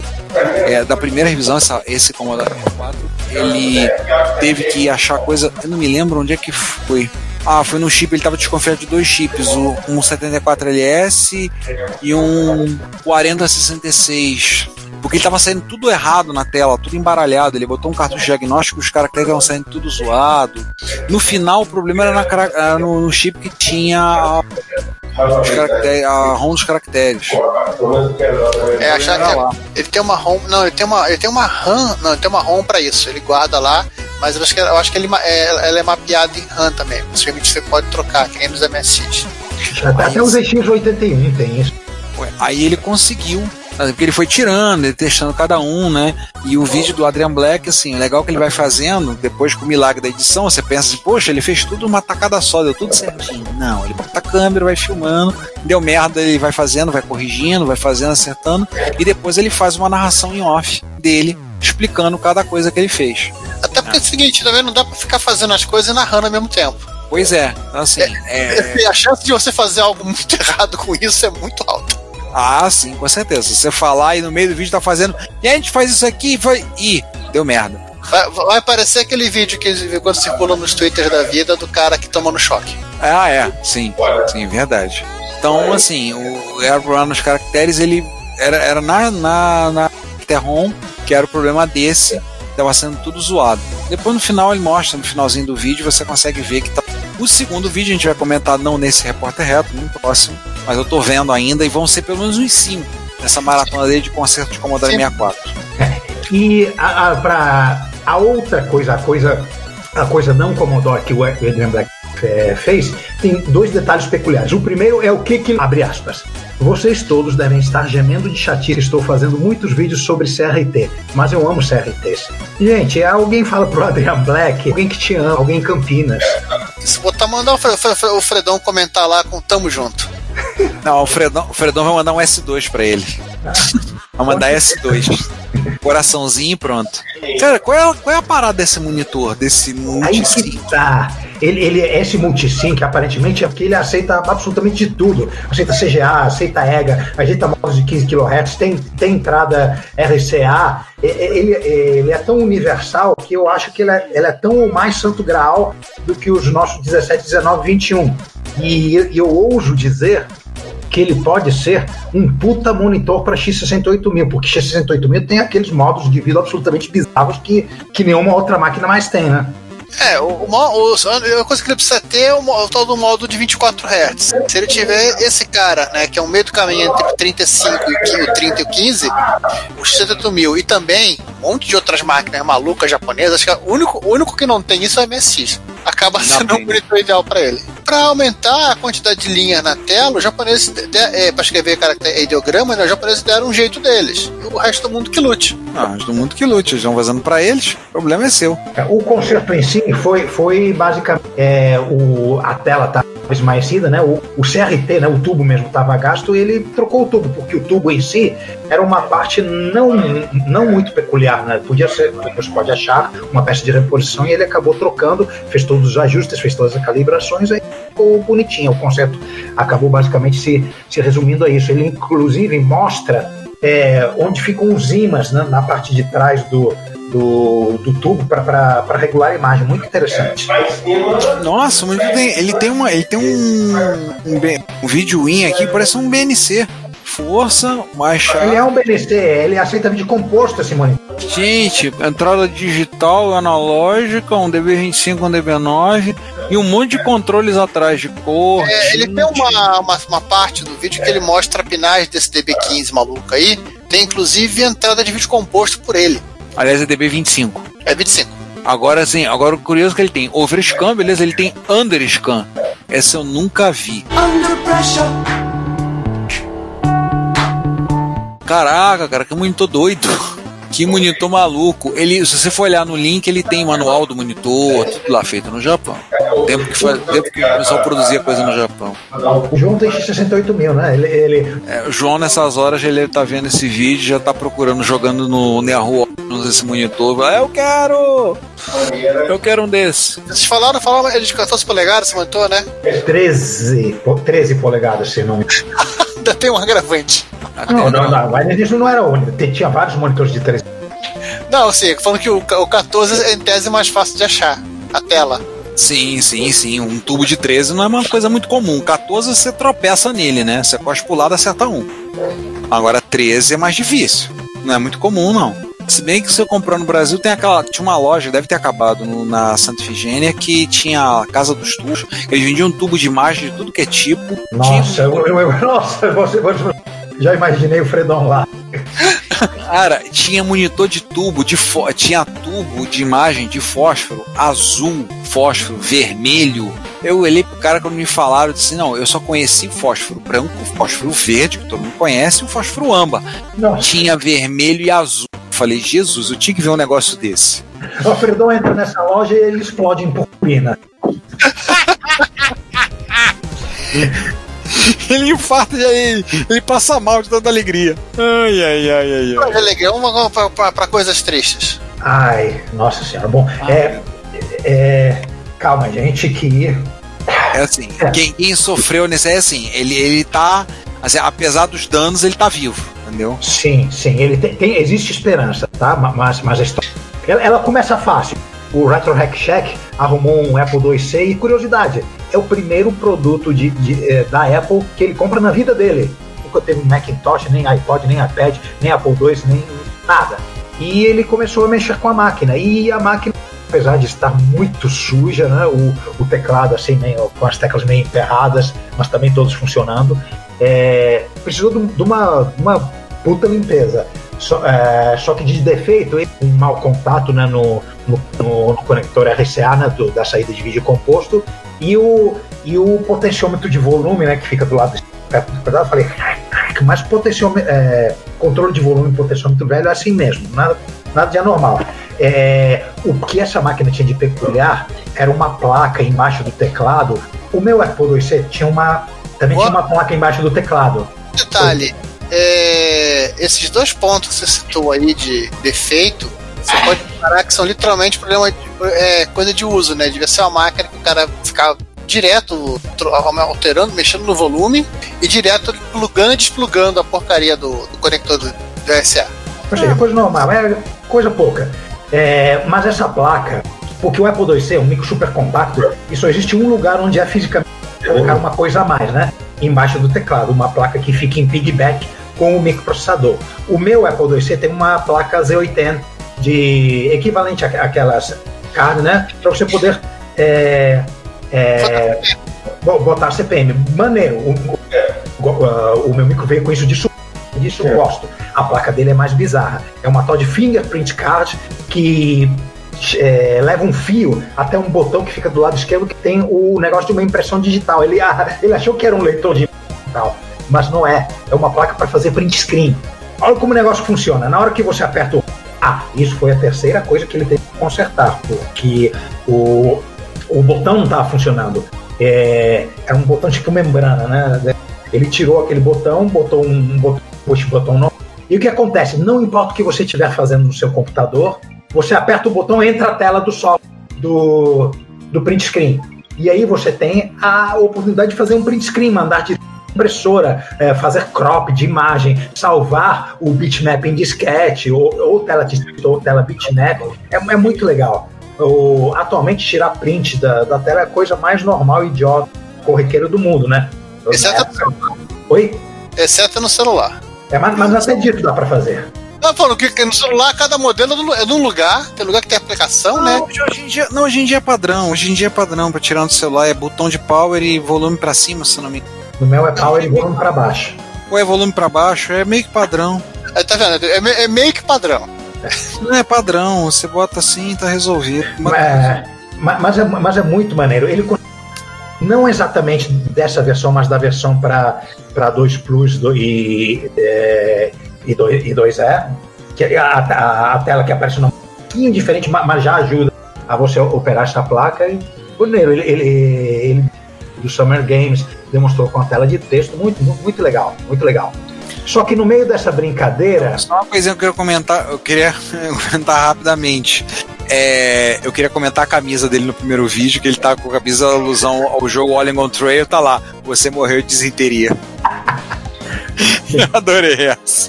Esse Commodore 64. Ele teve que achar coisa. Eu não me lembro onde é que foi. Foi no chip, ele estava desconfiado de 2 chips, um 74LS e um 4066. Porque ele estava saindo tudo errado na tela, tudo embaralhado. Ele botou um cartucho diagnóstico, os caracteres estavam saindo tudo zoado. No final, o problema era no chip que tinha A ROM dos caracteres. Ele tem uma ROM. Não, ele tem uma RAM. Não, ele tem uma ROM pra isso. Ele guarda lá, mas eu acho que ela é mapeada em RAM também. Possivelmente você pode trocar, que nem nos MSX. Até o ZX81 tem isso. Aí ele conseguiu, porque ele foi tirando, ele testando cada um, né? E o vídeo do Adrian Black, assim, legal que ele vai fazendo, depois com o milagre da edição, você pensa assim, poxa, ele fez tudo uma tacada só, deu tudo certinho. Não, ele bota a câmera, vai filmando, deu merda, ele vai fazendo, vai corrigindo, vai fazendo, acertando, e depois ele faz uma narração em off dele, explicando cada coisa que ele fez. Até porque é o seguinte, também não dá pra ficar fazendo as coisas e narrando ao mesmo tempo. Pois é, assim... A chance de você fazer algo muito errado com isso é muito alta. Ah, sim, com certeza. Você falar e no meio do vídeo tá fazendo, e a gente faz isso aqui e deu merda. Vai parecer aquele vídeo que quando circula nos Twitter da vida do cara que toma no choque. Ah, sim, verdade. Então, assim, o Airrun nos caracteres, ele era na Terron, que era o problema desse, tava sendo tudo zoado. Depois no final ele mostra, no finalzinho do vídeo, você consegue ver que tá. O segundo vídeo a gente vai comentar não nesse Repórter Retro, no próximo, mas eu tô vendo ainda, e vão ser pelo menos uns 5 nessa maratona dele de concerto de Commodore 64. E a outra coisa, a coisa não Commodore que o Adrian Black fez, tem 2 detalhes peculiares. O primeiro é o que abre aspas. Vocês todos devem estar gemendo de chatice. Estou fazendo muitos vídeos sobre CRT, mas eu amo CRTs. Gente, alguém fala pro Adrian Black, alguém que te ama, alguém em Campinas. Se botar, mandar o Fredão comentar lá com Tamo Junto. Não, o Fredão vai mandar um S2 pra ele. Vai mandar S2. Coraçãozinho e pronto. Cara, qual é a parada desse monitor, desse multisync? Aí que tá. Esse multisync, aparentemente, é porque ele aceita absolutamente de tudo. Aceita CGA, aceita EGA, aceita modos de 15 kHz, tem entrada RCA. Ele é tão universal que eu acho que ele é tão mais santo graal do que os nossos 17, 19, 21. E eu ouso dizer que ele pode ser um puta monitor para X68000, porque X68000 tem aqueles modos de vida absolutamente bizarros que nenhuma outra máquina mais tem, né? A coisa que ele precisa ter é o tal do modo de 24 Hz. Se ele tiver esse cara, né, que é um meio do caminho entre o 35 e o 30 e o 15, o X68000 e também um monte de outras máquinas malucas japonesas, acho que o único que não tem isso é o MSX. Acaba sendo um monitor ideal para ele. Para aumentar a quantidade de linhas na tela, os japoneses, para escrever ideograma, né, os japoneses deram um jeito deles. E o resto do mundo que lute. O resto do mundo que lute. Eles vão fazendo para eles, o problema é seu. O concerto em si foi basicamente a tela tá esmaecida, né? O CRT, né? O tubo mesmo estava gasto, e ele trocou o tubo, porque o tubo em si era uma parte não muito peculiar, né? Podia ser, você pode achar uma peça de reposição, e ele acabou trocando, fez todos os ajustes, fez todas as calibrações, aí ficou bonitinho. O concerto acabou basicamente se resumindo a isso. Ele inclusive mostra onde ficam os ímãs, né? Na parte de trás do tubo para regular a imagem. Muito interessante. Nossa, muito bem. Ele tem um vídeo in aqui, parece um BNC. Força, mais chave. Ele é um BNC, ele aceita vídeo composto, esse monitor. Gente, entrada digital, analógica, um DB25, um DB9 e um monte de controles atrás de cor. Ele tem uma parte do vídeo que ele mostra a pinagem desse DB15 maluco aí. Tem inclusive entrada de vídeo composto por ele. Aliás, é DB25. É 25. Agora sim, o curioso é que ele tem overscan, beleza? Ele tem underscan. Essa eu nunca vi. Under pressure. Caraca, cara, que monitor doido. Que monitor maluco. Se você for olhar no link, ele tem manual do monitor, tudo lá feito no Japão. Tempo que o pessoal produzia coisa no Japão. O João tem X68000, né? O João, nessas horas, ele tá vendo esse vídeo, já tá procurando, jogando no Yahoo esse monitor. Eu quero um desse. Vocês falaram ele de 14 polegadas, esse monitor, né? 13 polegadas, se não me engano. Ainda tem um agravante. Não, mas isso não era único. Tinha vários monitores de 13. Não, sim, falando que o 14 é em tese mais fácil de achar. A tela. Sim. Um tubo de 13 não é uma coisa muito comum. 14 você tropeça nele, né? Você pode pular e acerta um. Agora 13 é mais difícil. Não é muito comum, não. Se bem que você comprou no Brasil, tinha uma loja, deve ter acabado, na Santa Efigênia, que tinha a Casa dos Tubos. Eles vendiam tubo de imagem de tudo que é tipo. Nossa, você já imaginei o Fredão lá. Cara, tinha monitor de tubo, tinha tubo de imagem de fósforo azul, fósforo vermelho. Eu olhei pro cara quando me falaram, eu disse, não, eu só conheci fósforo branco, fósforo verde, que todo mundo conhece, e o fósforo âmbar. Nossa. Tinha vermelho e azul. Falei, Jesus, eu tinha que ver um negócio desse. O Fredão entra nessa loja e ele explode em purpurina. Ele infarta e aí ele passa mal de tanta alegria. Ai. É legal, vamos pra coisas tristes. Ai, nossa senhora. Bom, calma, gente, que... É assim, quem sofreu nesse... É assim, ele tá... Assim, apesar dos danos, ele tá vivo, entendeu? Sim, ele existe esperança, tá? Mas a história... Ela começa fácil. O Retro Hack Shack arrumou um Apple IIc e, curiosidade, é o primeiro produto da Apple que ele compra na vida dele. Nunca teve um Macintosh, nem iPod, nem iPad, nem Apple II, nem nada. E ele começou a mexer com a máquina. E a máquina, apesar de estar muito suja, né, o teclado assim, com as teclas meio emperradas, mas também todos funcionando, precisou de uma puta limpeza. Só que de defeito, um mau contato, né, no conector RCA, né, da saída de vídeo composto, e o potenciômetro de volume, né, que fica do lado perto do pedal. Eu falei, mas controle de volume e potenciômetro velho é assim mesmo, nada de anormal. O que essa máquina tinha de peculiar era uma placa embaixo do teclado. O meu Apple IIc tinha uma placa embaixo do teclado. Detalhe, esses dois pontos que você citou aí de defeito, você pode reparar que são literalmente coisa de uso, né? Devia ser uma máquina que o cara ficava direto alterando, mexendo no volume e direto plugando e desplugando a porcaria do conector do RCA. Coisa normal, coisa pouca. Mas essa placa, porque o Apple IIc é um micro super compacto, e só existe um lugar onde é fisicamente colocar uma coisa a mais, né? Embaixo do teclado, uma placa que fica em piggyback com o microprocessador. O meu Apple IIc tem uma placa Z80 de equivalente àquelas cards, né? Para você poder botar CPM. Maneiro. O meu micro veio com isso disso eu gosto. A placa dele é mais bizarra. É uma tal de fingerprint card que leva um fio até um botão que fica do lado esquerdo que tem o negócio de uma impressão digital. Ele achou que era um leitor de digital, mas não é. É uma placa para fazer print screen. Olha como o negócio funciona. Na hora que você aperta isso foi a terceira coisa que ele teve que consertar, porque o botão não estava funcionando. Era um botão tipo membrana, né? Ele tirou aquele botão, botou um push botão novo. E o que acontece? Não importa o que você estiver fazendo no seu computador, você aperta o botão, entra a tela do software do print screen. E aí você tem a oportunidade de fazer um print screen, mandar de impressora, fazer crop de imagem, salvar o bitmap em disquete, ou tela disquete, ou tela bitmap. É muito legal. Atualmente, tirar print da tela é a coisa mais normal e idiota, corriqueira do mundo, né? Exceto no celular. Oi? Exceto no celular. Mas até disso dá pra fazer. Tá falando que no celular cada modelo é de um lugar, tem lugar que tem aplicação, né? Hoje em dia é padrão. Hoje em dia é padrão pra tirar no celular. É botão de power e volume pra cima, se não me engano. No meu é power e volume pra baixo. Ou é volume pra baixo, é meio que padrão. Tá vendo? É meio que padrão. Não é padrão, você bota assim e tá resolvido. Mas é muito maneiro. Ele não exatamente dessa versão, mas da versão para 2 Plus e 2E, que a tela que aparece um pouquinho diferente, mas já ajuda a você operar essa placa. E maneiro, ele do Summer Games demonstrou com a tela de texto, muito legal, muito legal. Só que no meio dessa brincadeira... Só uma coisinha que eu queria comentar rapidamente. Eu queria comentar a camisa dele no primeiro vídeo, que ele tá com a camisa alusão ao jogo Oregon Trail, tá lá, você morreu de desinteria. Eu adorei essa.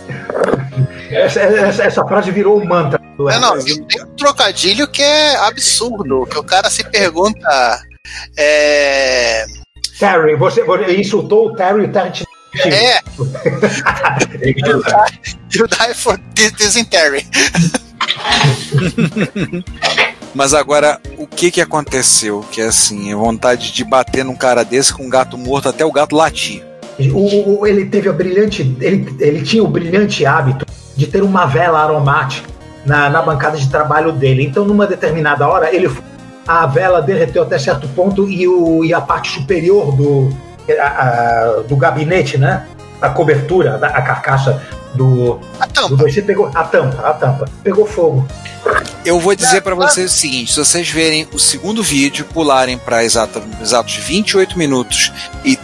Essa frase virou um mantra. Tem um trocadilho que é absurdo, que o cara se pergunta... Terry, você insultou o Terry e o Terry te... You die for dysentery. Mas agora, o que aconteceu? Que assim, a vontade de bater num cara desse com um gato morto até o gato latir. Ele teve a brilhante. Ele tinha o brilhante hábito de ter uma vela aromática na bancada de trabalho dele. Então, numa determinada hora, a vela derreteu até certo ponto e a parte superior do gabinete, né? A cobertura, a carcaça A tampa. do 2C pegou a tampa pegou fogo. Eu vou dizer pra vocês o seguinte: se vocês verem o segundo vídeo, pularem para exatos 28 minutos e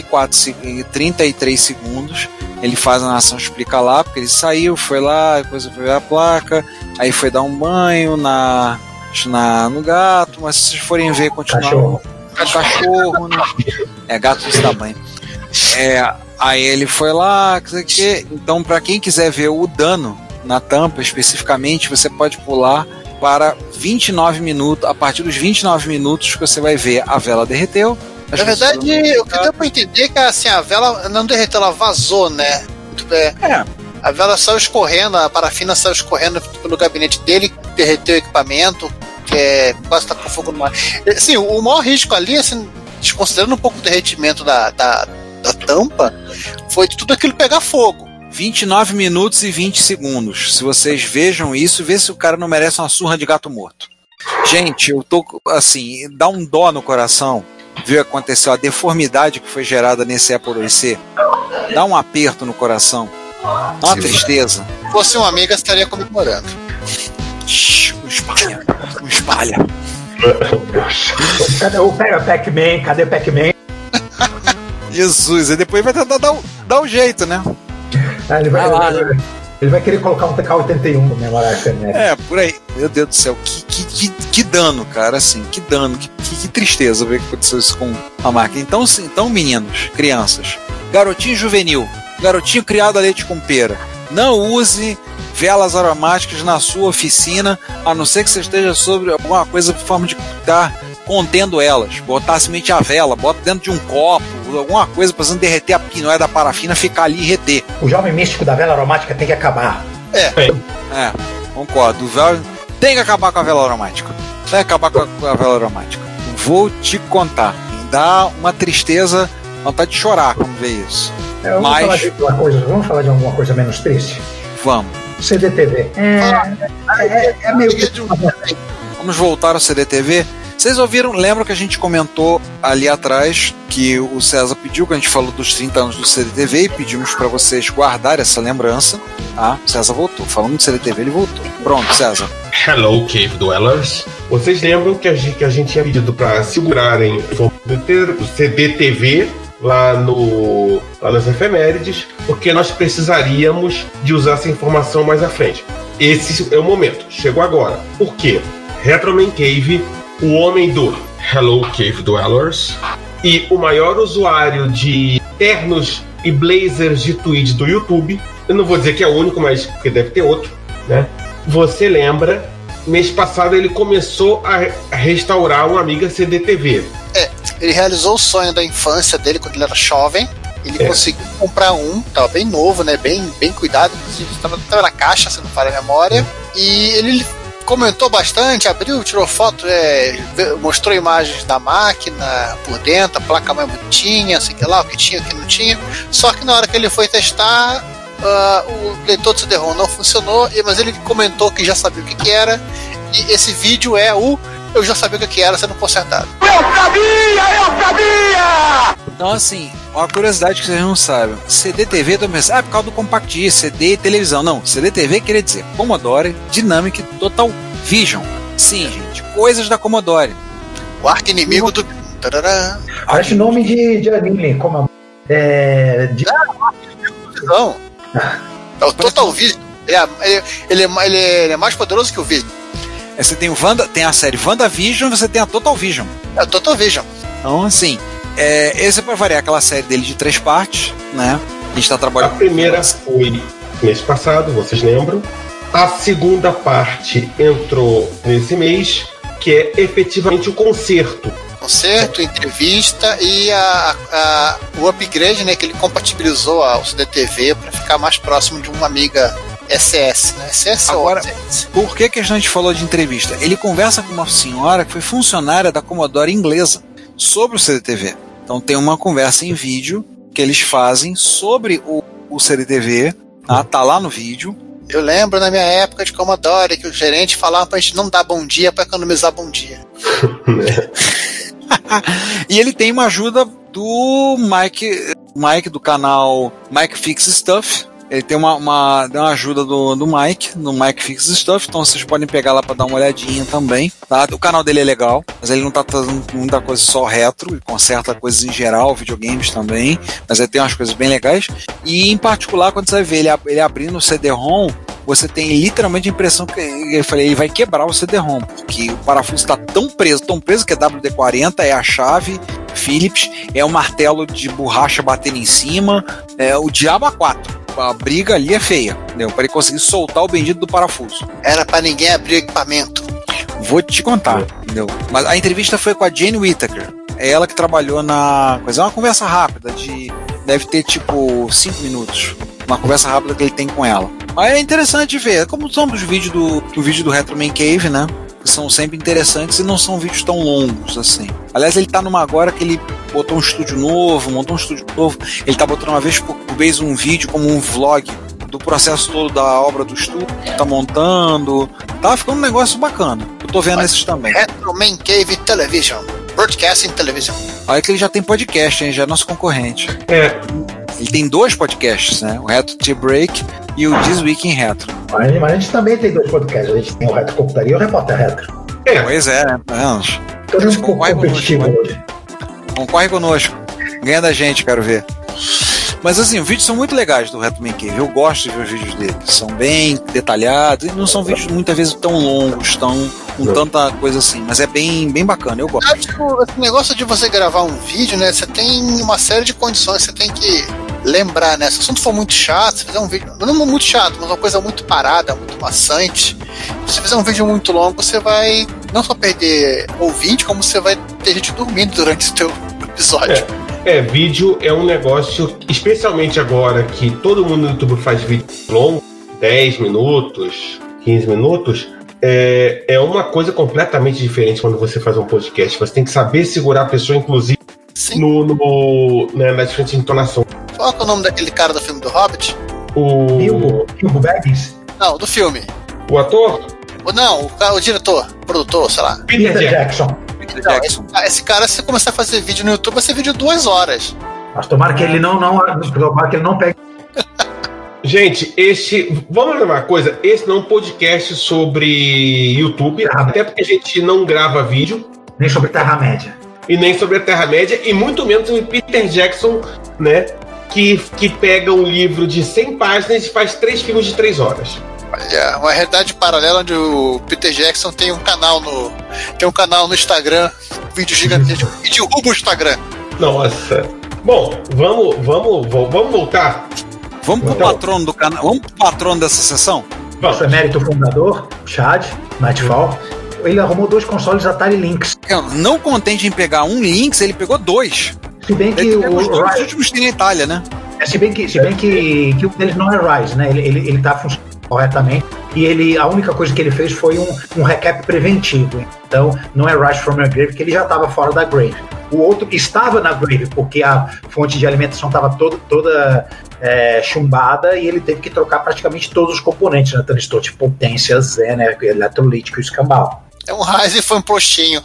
33 segundos, ele faz a narração, explica lá, porque ele saiu, foi lá, depois foi ver a placa, aí foi dar um banho no gato, mas se vocês forem ver, continua cachorro, né? Gato desse tamanho. Aí ele foi lá, então para quem quiser ver o dano na tampa especificamente, você pode pular para 29 minutos. A partir dos 29 minutos você vai ver a vela derreteu. Na verdade, o que deu pra entender é que assim, a vela não derreteu, ela vazou, né? A vela saiu escorrendo, a parafina saiu escorrendo pelo gabinete dele, derreteu o equipamento, que quase tá com fogo no ar. Assim, o maior risco ali, assim, desconsiderando um pouco o derretimento da tampa, foi de tudo aquilo pegar fogo. 29 minutos e 20 segundos. Se vocês vejam isso, vê se o cara não merece uma surra de gato morto. Gente, eu tô assim, dá um dó no coração ver o que aconteceu, a deformidade que foi gerada nesse Apple IIc. Dá um aperto no coração. Dá uma tristeza. Se fosse uma amiga, estaria comemorando. Não espalha. Cadê o Pac-Man? Cadê o Pac-Man? Jesus, e depois vai tentar dar um jeito, né? Ele vai querer colocar um TK-81 no memorar a internet. Por aí. Meu Deus do céu, que dano, cara, assim, que dano, que tristeza ver que aconteceu isso com a máquina. Então, meninos, crianças, garotinho juvenil, garotinho criado a leite com pera, não use velas aromáticas na sua oficina, a não ser que você esteja sobre alguma coisa de forma de estar contendo elas. Botar simplesmente a vela, bota dentro de um copo, alguma coisa para não derreter a pinóia da parafina, ficar ali e reter. O jovem místico da vela aromática tem que acabar. Concordo. O véu tem que acabar com a vela aromática. Tem que acabar com a vela aromática. Vou te contar. Dá uma tristeza, vontade de chorar quando vê isso. Vamos falar de alguma coisa menos triste? Vamos. CDTV. É meio que... Vamos voltar ao CDTV. Vocês ouviram, lembram que a gente comentou ali atrás que o César pediu, que a gente falou dos 30 anos do CDTV e pedimos para vocês guardar essa lembrança. O César voltou. Falando do CDTV, ele voltou. Pronto, César. Hello, Cave Dwellers. Vocês lembram que a gente tinha pedido para segurarem o CDTV lá nas efemérides, porque nós precisaríamos de usar essa informação mais à frente. Esse é o momento. Chegou agora. Por quê? Retroman Cave, o homem do Hello Cave Dwellers e o maior usuário de ternos e blazers de tweed do YouTube, eu não vou dizer que é o único, mas porque deve ter outro, né? Você lembra, mês passado ele começou a restaurar uma Amiga CDTV. Ele realizou o sonho da infância dele quando ele era jovem. Ele conseguiu comprar tava bem novo, né? Bem cuidado, inclusive estava na caixa, se não falha a memória. E ele comentou bastante, abriu, tirou foto, mostrou imagens da máquina por dentro, a placa mais bonitinha, assim que lá, o que tinha, o que não tinha. Só que na hora que ele foi testar, o leitor de CD-ROM não funcionou, mas ele comentou que já sabia o que era. E esse vídeo eu já sabia o que era sendo consertado. Eu sabia! Então, assim, uma curiosidade que vocês não sabem: CDTV, por causa do Compact Disc, CD e televisão. Não, CDTV queria dizer Commodore Dynamic Total Vision. Sim, gente, coisas da Commodore. O arco inimigo do. Parece nome de anime, como. Não. É o Total Vision. Ele é mais poderoso que o Vision. Você tem a série WandaVision, você tem a Total Vision. É o Total Vision. Então, assim, esse é para variar aquela série dele de 3 partes, né? A gente tá trabalhando. A primeira foi mês passado, vocês lembram? A segunda parte entrou nesse mês, que é efetivamente o concerto. Concerto, entrevista e o upgrade, né? Que ele compatibilizou o CDTV para ficar mais próximo de uma Amiga SS, né? SS Agora, ou SS? por que a gente falou de entrevista? Ele conversa com uma senhora que foi funcionária da Commodore inglesa sobre o CDTV. Então tem uma conversa em vídeo que eles fazem sobre o CDTV, tá lá no vídeo. Eu lembro na minha época de Commodore que o gerente falava pra gente não dar bom dia pra economizar bom dia. E ele tem uma ajuda do Mike do canal Mike Fix Stuff. Ele tem uma ajuda do Mike, no Mike Fix Stuff, então vocês podem pegar lá pra dar uma olhadinha também, tá? O canal dele é legal, mas ele não tá trazendo muita coisa só retro, ele conserta coisas em geral, videogames também, mas ele tem umas coisas bem legais. E em particular, quando você vai ver ele abrindo o CD-ROM, você tem literalmente a impressão que ele vai quebrar o CD-ROM, porque o parafuso está tão preso que é WD-40, é a chave Phillips, é o martelo de borracha batendo em cima, é o diabo A4. A briga ali é feia, entendeu? Para ele conseguir soltar o bendito do parafuso. Era pra ninguém abrir o equipamento. Vou te contar, entendeu? Mas a entrevista foi com a Jane Whittaker. É ela que trabalhou na coisa. É uma conversa rápida, deve ter tipo 5 minutos. Uma conversa rápida que ele tem com ela. Mas é interessante ver, como são os vídeos do vídeo do Retro Man Cave, né? Que são sempre interessantes e não são vídeos tão longos assim. Aliás, ele tá numa agora que ele botou um estúdio novo, montou um estúdio novo. Ele tá botando uma vez por vez um vídeo como um vlog do processo todo da obra do estúdio, tá montando. Tá ficando um negócio bacana. Eu tô vendo esses também. Retro Man Cave Television. Broadcasting Television. Olha que ele já tem podcast, hein? Já é nosso concorrente. Ele tem 2 podcasts, né? O Retro Tea Break e o This Week in Retro. Mas a gente também tem 2 podcasts. A gente tem o Retro Computaria e o Repórter Retro. Pois é, né? Todo mundo competitivo hoje. Concorre conosco. Ganha da gente, quero ver. Mas assim, os vídeos são muito legais do Retro Man Cave. Eu gosto de ver os vídeos dele. São bem detalhados e não são vídeos muitas vezes tão longos, com tanta coisa assim. Mas é bem bacana, eu gosto. Esse negócio de você gravar um vídeo, né? Você tem uma série de condições, você tem que lembrar, né? Se o assunto for muito chato, se fizer um vídeo, não muito chato, mas uma coisa muito parada, muito maçante, se você fizer um vídeo muito longo, você vai não só perder ouvinte, como você vai ter gente dormindo durante o teu episódio. Vídeo é um negócio, especialmente agora que todo mundo no YouTube faz vídeo longo, 10 minutos, 15 minutos, é uma coisa completamente diferente quando você faz um podcast. Você tem que saber segurar a pessoa, inclusive, na diferente entonação. Qual é o nome daquele cara do filme do Hobbit? Bilbo Baggins? Não, do filme. O ator? Não, o diretor, o produtor, sei lá. Peter Jackson. Esse cara, se começar a fazer vídeo no YouTube, vai ser vídeo de 2 horas. Mas tomara que ele não pegue. Gente, vamos lembrar uma coisa, esse não é um podcast sobre YouTube, até porque a gente não grava vídeo. Nem sobre Terra-média. E nem sobre a Terra-média, e muito menos o Peter Jackson, né, que pega um livro de 100 páginas e faz 3 filmes de 3 horas. Olha, uma realidade paralela onde o Peter Jackson tem um canal no Instagram, vídeo gigante, e derruba o Instagram. Nossa. Bom, vamos voltar. Vamos pro patrono do canal. Vamos pro patrono dessa sessão? Nosso emérito fundador, Chad, Nightfall, ele arrumou 2 consoles Atari Lynx. Não contente em pegar um Lynx, ele pegou 2. Se bem que os últimos tem na Itália, né? Se bem que o deles não é Rise, né? Ele tá funcionando corretamente, e a única coisa que ele fez foi um recap preventivo. Então não é Rise from Your Grave, porque ele já estava fora da Grave. O outro estava na Grave porque a fonte de alimentação estava toda chumbada, e ele teve que trocar praticamente todos os componentes, né? Transistor de potência, né? Eletrolítico e escambau. É um Rise e foi um postinho.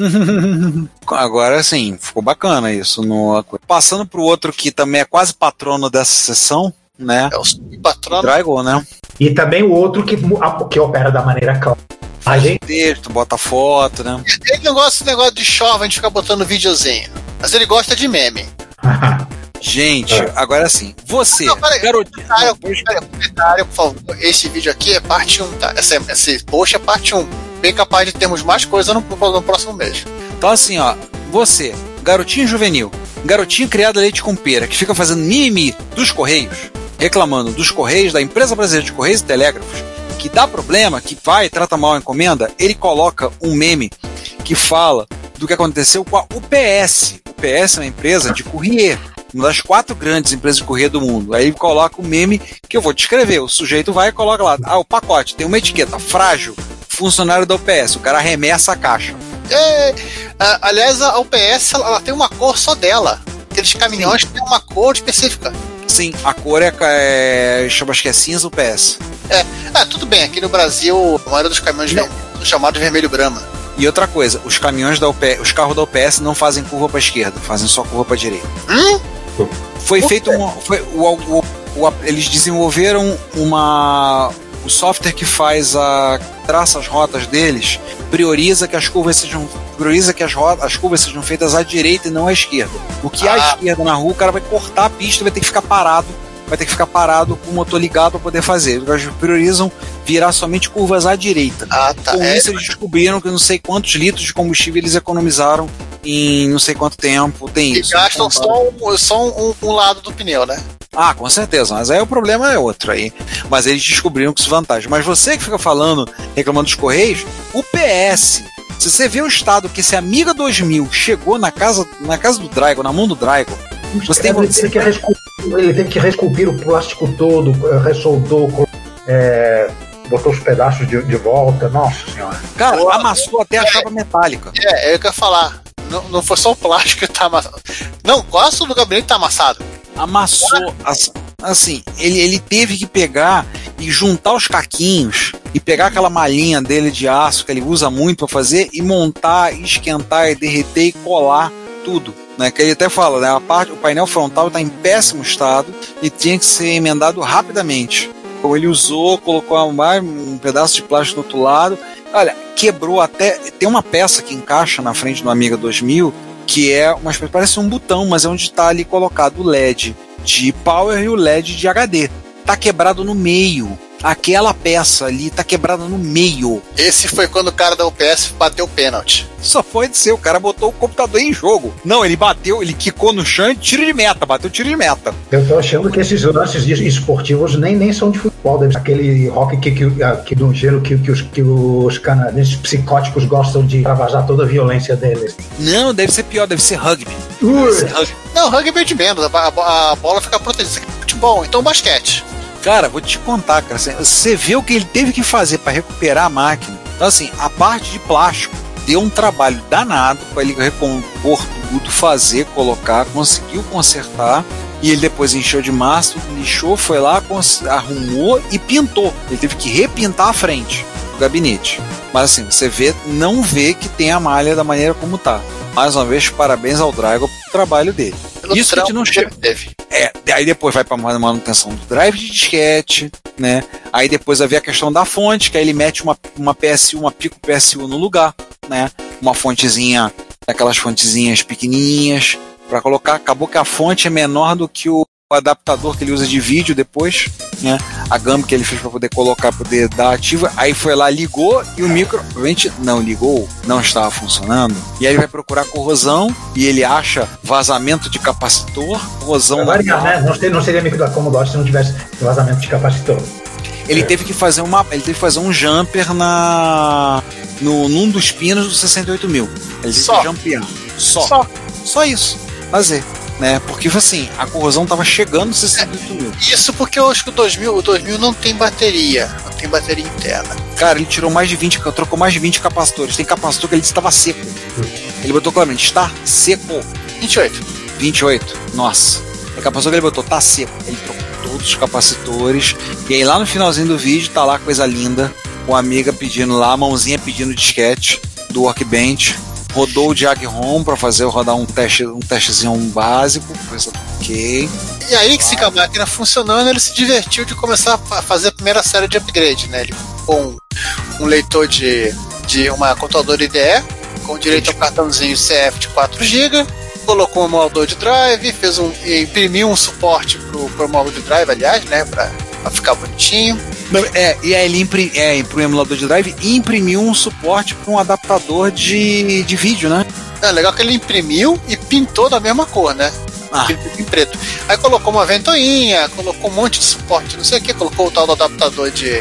Agora sim, ficou bacana isso. Passando pro outro que também é quase patrono dessa sessão, né? É o patrono. Dragon, né? E também o outro que opera da maneira clara. Faz texto, bota foto, né? Ele não gosta desse negócio de chove, a gente fica botando videozinho. Mas ele gosta de meme. Gente, agora sim. Você, garotinho. Comentário, por favor. Esse vídeo aqui é parte 1, tá? Esse post é parte 1. Bem capaz de termos mais coisa no próximo mês. Então, assim, ó. Você, garotinho juvenil, garotinho criado a leite com pera, que fica fazendo mimimi dos Correios, reclamando dos Correios, da empresa brasileira de Correios e Telégrafos, que dá problema, que vai e trata mal a encomenda, ele coloca um meme que fala do que aconteceu com a UPS. O UPS é uma empresa de courrier. uma das 4 grandes empresas de correio do mundo. Aí ele coloca o meme que eu vou descrever. O sujeito vai e coloca lá, o pacote tem uma etiqueta, frágil, funcionário da UPS. O cara arremessa a caixa. Aliás, a UPS ela tem uma cor só dela. Aqueles caminhões têm uma cor específica. Sim, a cor acho que é cinza UPS. Tudo bem, aqui no Brasil a maioria dos caminhões são chamados de vermelho Brahma. E outra coisa, os caminhões da UPS, os carros da UPS não fazem curva para esquerda, fazem só curva para direita. Foi feito eles desenvolveram o software que traça as rotas deles, prioriza que as curvas sejam feitas à direita e não à esquerda. O que à esquerda na rua, o cara vai cortar a pista, vai ter que ficar parado com o motor ligado para poder fazer. Eles priorizam virar somente curvas à direita. Com isso eles descobriram que não sei quantos litros de combustível eles economizaram em não sei quanto tempo. Tem isso. E gastam só um lado do pneu, né? Com certeza, mas aí o problema é outro aí. Mas eles descobriram que isso é vantagem. Mas você que fica reclamando dos Correios, o PS, se você vê o estado que esse Amiga 2000 chegou na casa do Dragon, na mão do Dragon, ele teve que reesculpir o plástico todo, ressoldou, botou os pedaços de volta. Nossa senhora. Cara, amassou até a chapa metálica. Eu quero falar. Não foi só o plástico que tá amassado. Não, quase todo o gabinete tá amassado. Amassou. Assim, ele teve que pegar e juntar os caquinhos e pegar aquela malhinha dele de aço que ele usa muito para fazer e montar, esquentar e derreter e colar tudo. Né, que ele até fala, né, o painel frontal está em péssimo estado e tinha que ser emendado rapidamente. Então ele colocou um pedaço de plástico do outro lado. Olha, quebrou até. Tem uma peça que encaixa na frente do Amiga 2000 que parece um botão, mas é onde está ali colocado o LED de Power e o LED de HD. Tá quebrado no meio. Aquela peça ali tá quebrada no meio. Esse foi quando o cara da UPS bateu o pênalti. Só pode ser, o cara botou o computador em jogo. Não, ele quicou no chão e bateu tiro de meta. Eu tô achando que esses lances esportivos nem são de futebol, deve ser aquele hockey que do gelo que os canadenses psicóticos gostam de extravasar toda a violência deles. Não, deve ser pior, deve ser rugby. Não, rugby é de menos, a bola fica protegida. Isso aqui é futebol, então basquete. Cara, vou te contar, cara, você vê o que ele teve que fazer para recuperar a máquina. Então, assim, a parte de plástico deu um trabalho danado para ele recompor tudo, fazer, colocar, conseguiu consertar. E ele depois encheu de massa, lixou, foi lá, arrumou e pintou. Ele teve que repintar a frente do gabinete. Mas assim, você não vê que tem a malha da maneira como tá. Mais uma vez, parabéns ao Dragon pelo trabalho dele. Isso que a gente não chega. Aí depois vai para manutenção do drive de disquete, né? Aí depois vai ver a questão da fonte, que aí ele mete uma PSU, uma Pico PSU no lugar, né? Uma fontezinha, aquelas fontezinhas pequenininhas para colocar. Acabou que a fonte é menor do que o adaptador que ele usa de vídeo depois, né? A gama que ele fez para poder colocar, poder dar ativa. Aí foi lá, ligou e o micro, obviamente, não ligou, não estava funcionando. E aí ele vai procurar corrosão e ele acha vazamento de capacitor, corrosão na né? Não seria micro da Commodore se não tivesse vazamento de capacitor. Ele teve que fazer um jumper num dos pinos do 68.000. Ele teve que jumpear. Só isso. Fazer. Né? Porque assim, a corrosão estava chegando no 68.000. Isso porque eu acho que o 2000 não tem bateria. Não tem bateria interna. Cara, ele trocou mais de 20 capacitores. Tem capacitor que ele disse que estava seco. Ele botou claramente, está seco. 28. Nossa. É capacitor que ele botou, tá seco. Ele trocou todos os capacitores. E aí lá no finalzinho do vídeo tá lá a coisa linda. O Amiga pedindo lá, a mãozinha pedindo disquete do Workbench. Rodou o Jag-ROM para rodar um testezinho básico, coisa ok. E aí que fica a máquina funcionando, ele se divertiu de começar a fazer a primeira série de upgrade, né? Ele com um leitor de uma controladora IDE, com direito ao cartãozinho CF de 4 GB, colocou um emulador de drive, imprimiu um suporte pro emulador de drive, aliás, né? Pra ficar bonitinho. E aí ele pro emulador de drive e imprimiu um suporte para um adaptador de vídeo, né? É legal que ele imprimiu e pintou da mesma cor, né? Em preto. Aí colocou uma ventoinha, colocou um monte de suporte, não sei o que, colocou o tal do adaptador de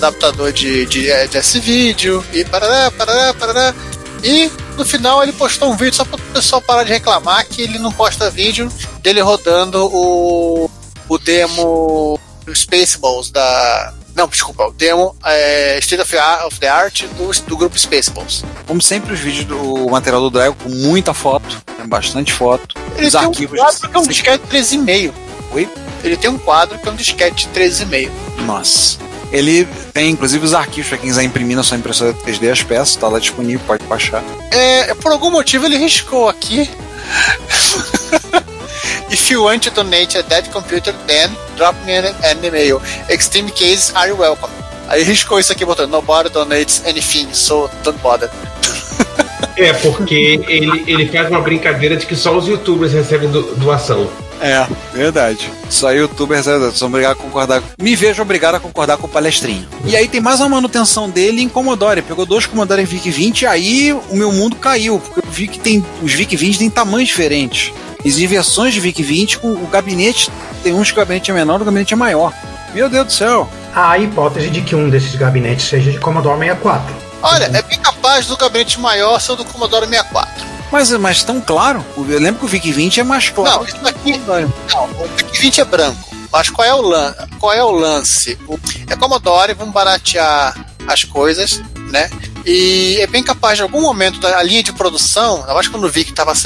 S-Video e parará. E no final ele postou um vídeo só para o pessoal parar de reclamar que ele não posta vídeo dele rodando o demo Spaceballs da... Não, desculpa, o demo State of the Art do grupo Spaceballs. Como sempre, os vídeos do material do Dragon com muita foto, bastante foto. Ele tem um quadro que é um disquete 13,5. Oi? Ele tem um quadro que é um disquete 13,5. Nossa. Ele tem, inclusive, os arquivos para quem quiser imprimir na sua impressora 3D as peças, tá lá disponível, pode baixar. Por algum motivo ele riscou aqui. If you want to donate a dead computer, then drop me an email. Extreme cases are welcome. Aí riscou isso aqui botando nobody donates anything, so don't bother. Porque ele faz uma brincadeira de que só os youtubers recebem doação. Verdade. Só youtubers são obrigados a concordar. Me vejo obrigado a concordar com o palestrinho. E aí tem mais uma manutenção dele em Commodore. Pegou 2 Commodore VIC-20 e aí o meu mundo caiu. Porque eu vi que os VIC-20 têm tamanhos diferentes. Existem versões de VIC-20 com o gabinete. Tem uns que o gabinete é menor e o gabinete é maior. Meu Deus do céu. Há a hipótese de que um desses gabinetes seja de Commodore 64. Olha, é bem capaz do gabinete maior ser o do Commodore 64. Mas tão claro? Eu lembro que o VIC-20 é mais claro. Não, isso aqui, o VIC-20 é branco. Mas qual é o lance? É Commodore, vamos baratear as coisas, né? E é bem capaz de algum momento da linha de produção, eu acho que quando o VIC estava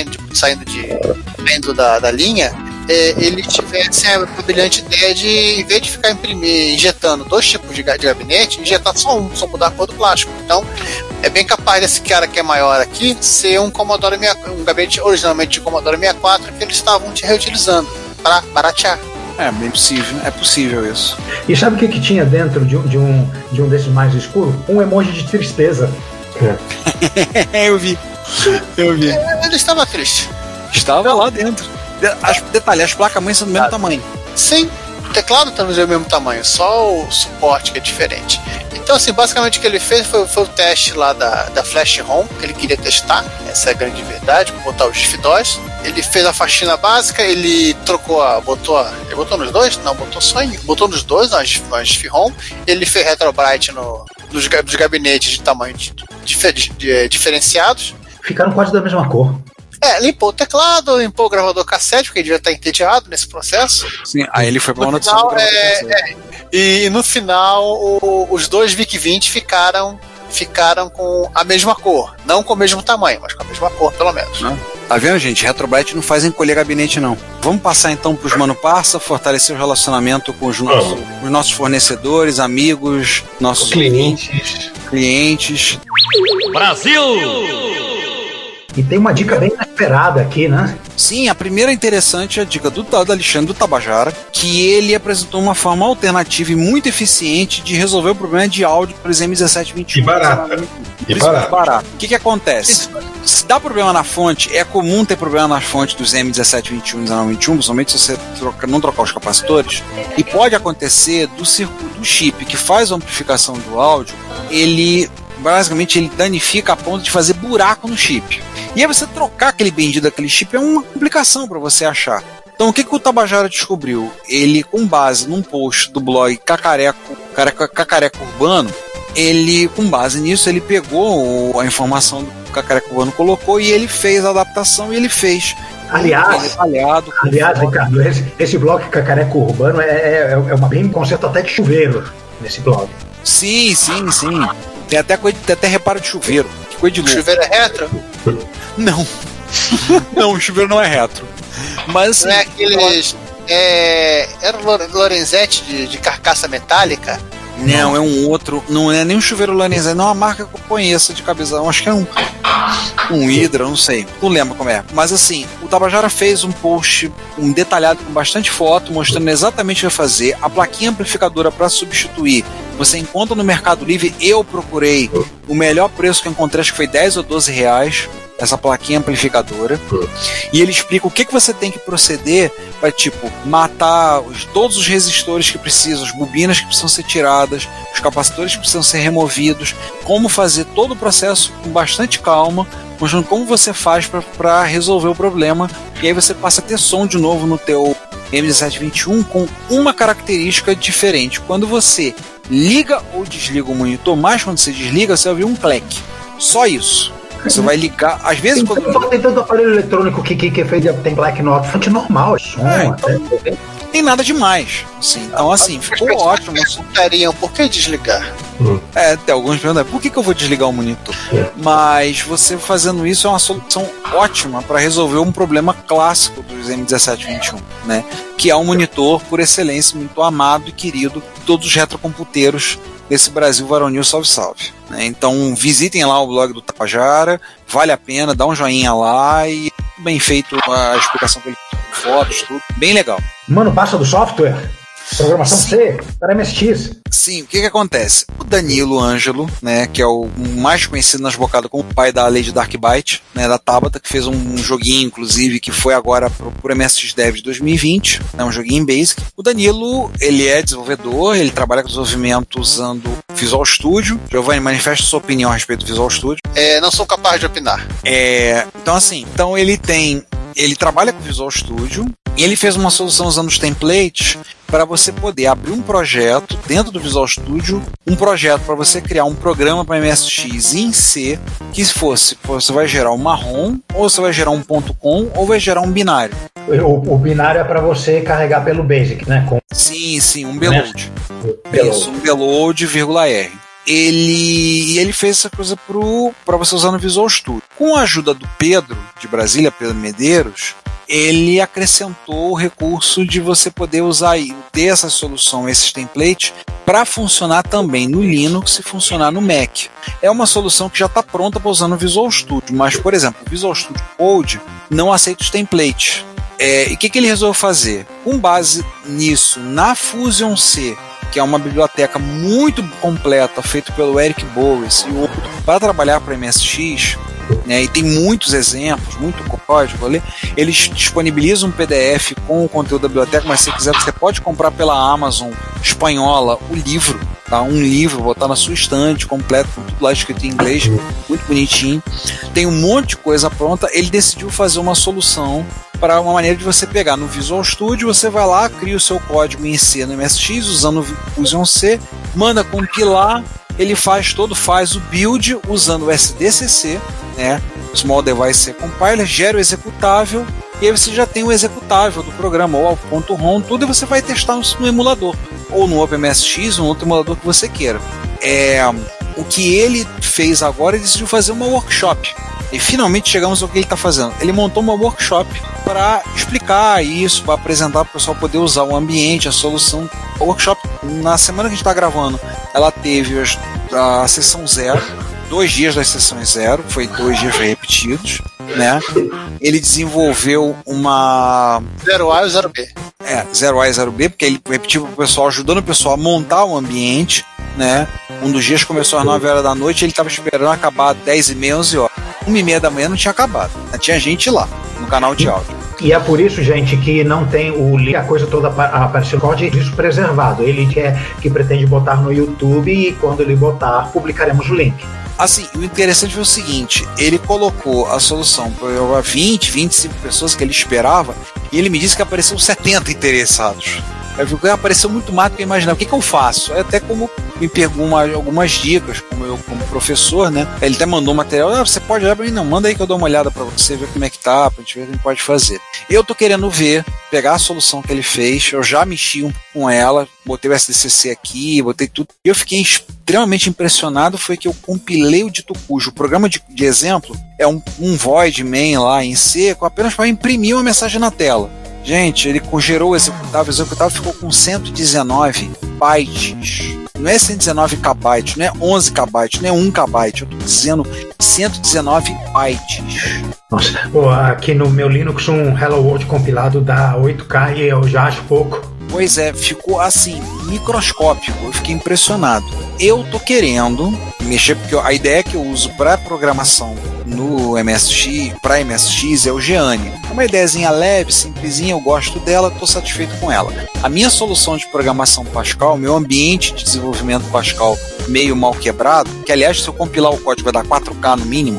saindo da linha, ele tivesse a brilhante ideia de, em vez de ficar injetando 2 tipos de gabinete, injetar só mudar a cor do plástico. Então, é bem capaz desse cara que é maior aqui ser um Commodore 64, um gabinete originalmente de Commodore 64 que eles estavam reutilizando para baratear. Bem possível, é possível isso. E sabe o que tinha dentro de um desses mais escuros? Um emoji de tristeza. Eu vi. Ele estava triste. Estava lá dentro. Detalhe, as placas-mães são do mesmo tamanho. Sim, o teclado também é do mesmo tamanho, só o suporte que é diferente. Então, assim, basicamente o que ele fez foi o teste lá da Flash ROM, que ele queria testar, essa é a grande verdade, botar os FDOS. Ele fez a faxina básica, ele ele botou nos dois? Não, botou nos dois, as FROM. Ele fez Retrobrite nos gabinetes de tamanho diferenciados. Ficaram quase da mesma cor. Limpou o teclado, limpou o gravador cassete, porque ele devia estar entediado nesse processo. Sim, aí ele foi para uma notícia do gravador cassete. E no final, os 2 VIC-20 ficaram com a mesma cor. Não com o mesmo tamanho, mas com a mesma cor, pelo menos. Tá vendo, gente? Retrobrite não faz encolher gabinete, não. Vamos passar então pros Mano Parça, fortalecer o relacionamento com os nossos fornecedores, amigos, nossos clientes. Brasil! E tem uma dica bem inesperada aqui, né? Sim, a primeira interessante é a dica do Alexandre do Tabajara, que ele apresentou uma forma alternativa e muito eficiente de resolver o problema de áudio para os M1721. E barato. O que acontece? Se dá problema na fonte, é comum ter problema na fonte dos M1721 e 1921, principalmente se você não trocar os capacitores, e pode acontecer do circuito do chip que faz a amplificação do áudio, basicamente ele danifica a ponto de fazer buraco no chip. E aí você trocar aquele bendito daquele chip é uma complicação para você achar. Então o que o Tabajara descobriu? Ele, com base num post do blog Cacareco Urbano, com base nisso, ele pegou a informação do Cacareco Urbano, colocou e ele fez a adaptação e ele fez. Aliás, Ricardo, esse blog Cacareco Urbano é bem conceito até de chuveiro nesse blog. Sim. Tem até reparo de chuveiro. Que coisa de louco. O chuveiro é retro? Não. Não, o chuveiro não é retro. Mas assim, não é aqueles. Era o Lorenzetti de carcaça metálica? Não, é um outro. Não é nem um chuveiro Lorenzetti, não é uma marca que eu conheço de cabeça. Eu acho que é um Hydra, não sei. Não lembro como é. Mas assim, o Tabajara fez um post detalhado com bastante foto, mostrando exatamente o que vai fazer. A plaquinha amplificadora para substituir você encontra no Mercado Livre. Eu procurei o melhor preço que eu encontrei, acho que foi 10 ou 12 reais, essa plaquinha amplificadora. E ele explica o que você tem que proceder para, tipo, matar todos os resistores que precisam, as bobinas que precisam ser tiradas, os capacitores que precisam ser removidos, como fazer todo o processo com bastante calma, mostrando como você faz para resolver o problema. E aí você passa a ter som de novo no teu M1721 com uma característica diferente. Quando você liga ou desliga o monitor, mais quando você desliga, você vai ouvir um clack. Só isso. Você vai ligar, às vezes Tem tanto aparelho eletrônico que tem Black Note, fonte normal, tem nada demais. Assim. Então, assim, ficou ótimo. Perguntariam por que desligar? Tem alguns perguntam, por que eu vou desligar o monitor? Mas você fazendo isso é uma solução ótima para resolver um problema clássico dos M1721, né? Que é um monitor por excelência, muito amado e querido de todos os retrocomputeiros desse Brasil varonil, salve. Né? Então visitem lá o blog do Tapajara, vale a pena, dá um joinha lá e bem feito a explicação que ele fotos, tudo, bem legal. Mano, baixa do software? Programação C, para MSX. Sim, o que acontece? O Danilo Ângelo, né, que é o mais conhecido nas bocadas como o pai da Lady Dark Byte, né, da Tabata, que fez um joguinho, inclusive, que foi agora pro MSX Dev de 2020, né, um joguinho em Basic. O Danilo, ele é desenvolvedor, ele trabalha com desenvolvimento usando Visual Studio. Giovanni, manifesta sua opinião a respeito do Visual Studio. Não sou capaz de opinar. Então ele trabalha com Visual Studio e ele fez uma solução usando os templates para você poder abrir um projeto dentro do Visual Studio, um projeto para você criar um programa para MSX em C, que você vai gerar um marrom, ou você vai gerar um .com, ou vai gerar um binário. O binário é para você carregar pelo Basic, né? Sim, um Beload. Isso, um Beload, R. Ele fez essa coisa para você usar no Visual Studio. Com a ajuda do Pedro, de Brasília, Pedro Medeiros, ele acrescentou o recurso de você poder usar e ter essa solução, esses templates, para funcionar também no Linux e funcionar no Mac. É uma solução que já está pronta para usar no Visual Studio, mas, por exemplo, o Visual Studio Code não aceita os templates. E o que ele resolveu fazer? Com base nisso, na Fusion C, que é uma biblioteca muito completa, feita pelo Eric Bowers e outro, para trabalhar para MSX, né, e tem muitos exemplos, muito código ali. Eles disponibilizam um PDF com o conteúdo da biblioteca, mas se quiser você pode comprar pela Amazon espanhola o livro, tá? Um livro, botar na sua estante completo, com tudo lá escrito em inglês, muito bonitinho. Tem um monte de coisa pronta. Ele decidiu fazer uma solução para uma maneira de você pegar no Visual Studio, você vai lá, cria o seu código em C no MSX, usando o Fusion C, manda compilar, ele faz o build usando o SDCC, né, Small Device C Compiler, gera o executável, e aí você já tem o executável do programa, ou ao .rom, tudo, e você vai testar no emulador, ou no OpenMSX, ou no outro emulador que você queira. O que ele fez agora, ele decidiu fazer uma workshop. E finalmente chegamos ao que ele está fazendo. Ele montou uma workshop para explicar isso, para apresentar para o pessoal poder usar o ambiente, a solução. A workshop, na semana que a gente está gravando, ela teve a sessão 0, 2 dias das sessões 0, foi 2 dias repetidos, né? Ele desenvolveu uma 0A e 0B. 0A e 0B, porque ele repetiu para o pessoal, ajudando o pessoal a montar o ambiente, né? Um dos dias começou às 9 horas da noite, ele estava esperando acabar às 10h30, 11 horas. 1h30 da manhã não tinha acabado. Tinha gente lá, no canal de áudio. E é por isso, gente, que não tem o link, a coisa toda apareceu no código, isso preservado. Ele que pretende botar no YouTube e quando ele botar, publicaremos o link. Assim, o interessante foi o seguinte, ele colocou a solução para 20, 25 pessoas que ele esperava, e ele me disse que apareceu 70 interessados. Apareceu muito mais do que eu imaginava. O que eu faço? Até como me pegou algumas dicas, como professor, né? Ele até mandou material. Você pode olhar pra mim? Não, manda aí que eu dou uma olhada pra você, ver como é que tá, pra gente ver o que a gente pode fazer. Eu tô querendo pegar a solução que ele fez, eu já mexi um pouco com ela, botei o SDCC aqui, botei tudo. E eu fiquei extremamente impressionado, foi que eu compilei o dito cujo. O programa de exemplo é um void main lá em C, apenas para imprimir uma mensagem na tela. Gente, ele gerou o executável ficou com 119 bytes. Não é 119 kbytes, não é 11 kbytes, não é 1 kbyte. Eu tô dizendo 119 bytes. Nossa, aqui no meu Linux um Hello World compilado dá 8K e eu já acho pouco. Pois é, ficou assim, microscópico. Eu fiquei impressionado. Eu tô querendo mexer, porque a ideia que eu uso para programação no MSX, para MSX, é o Geane. É uma ideiazinha leve, simplesinha, eu gosto dela, estou satisfeito com ela. A minha solução de programação Pascal, meu ambiente de desenvolvimento Pascal meio mal quebrado, que aliás, se eu compilar o código vai dar 4K no mínimo,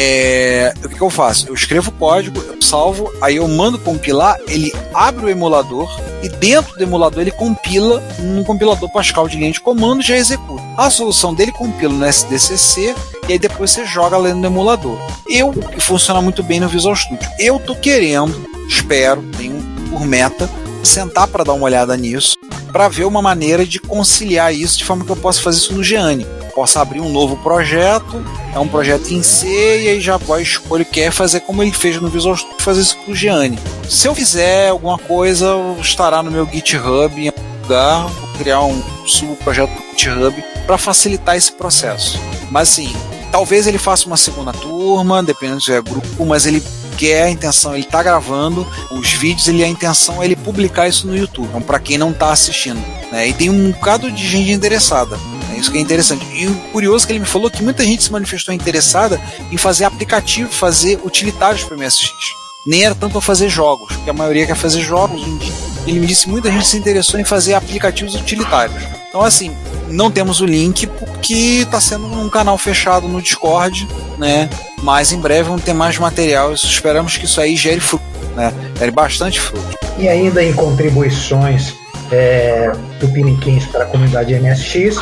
o que eu faço? Eu escrevo o código, eu salvo, aí eu mando compilar, ele abre o emulador e dentro do emulador ele compila num compilador Pascal de linha de comando e já executa. A solução dele compila no SDCC e aí depois você joga lá no emulador. Funciona muito bem no Visual Studio. Eu tô querendo, espero, tenho por meta, sentar para dar uma olhada nisso, para ver uma maneira de conciliar isso de forma que eu possa fazer isso no Geane. Posso abrir um novo projeto, é um projeto em C, e aí já vai escolher que é fazer como ele fez no Visual Studio, fazer isso pro Geane. Se eu fizer alguma coisa, estará no meu GitHub em algum lugar, vou criar um subprojeto no GitHub para facilitar esse processo. Mas assim, talvez ele faça uma segunda turma, dependendo se é grupo, mas ele quer, a intenção, ele tá gravando os vídeos, a intenção é ele publicar isso no YouTube, então para quem não tá assistindo, né? E tem um bocado de gente interessada, é isso que é interessante. E o curioso é que ele me falou que muita gente se manifestou interessada em fazer aplicativo, fazer utilitários para MSX. Nem era tanto para fazer jogos, porque a maioria quer fazer jogos. Ele me disse que muita gente se interessou em fazer aplicativos utilitários. Então assim, não temos o link porque está sendo um canal fechado no Discord, né? Mas em breve vamos ter mais material. Esperamos que isso aí gere fruto, né? Gere bastante fruto. E ainda em contribuições tupiniquins para a comunidade MSX,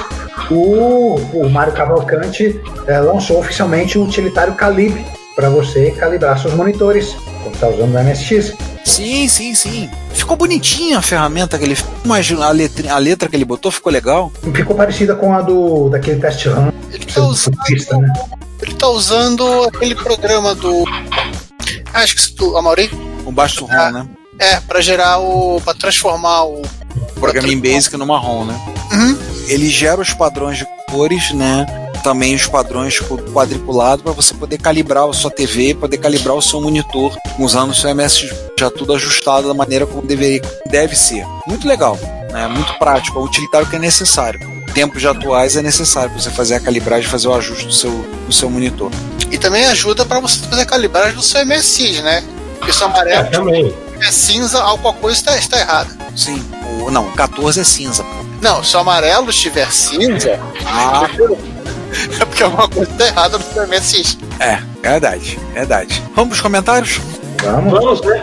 o Mário Cavalcante lançou oficialmente o utilitário Calibre para você calibrar seus monitores quando está usando o MSX. Sim. Ficou bonitinha a ferramenta que ele fez. Imagina, a letra que ele botou ficou legal. Ficou parecida com a daquele test run. Ele tá usando aquele programa do... acho que do Amaury. O Baixo ROM, né? Pra pra transformar o programa em Basic numa ROM, né? Uhum. Ele gera os padrões de cores, né? Também os padrões quadriculados para você poder calibrar a sua TV, poder calibrar o seu monitor usando o seu MSX, já tudo ajustado da maneira como deve ser. Muito legal, né? Muito prático, é o utilitário que é necessário. Em tempos atuais é necessário você fazer a calibragem, fazer o ajuste do seu monitor. E também ajuda para você fazer a calibragem do seu MSX, né? Porque se o amarelo é cinza, alguma coisa está errada. Sim, não, 14 é cinza. Não, se o amarelo estiver cinza, é porque alguma coisa está errada no seu MSX. Verdade. Vamos pros comentários? Vamos, né?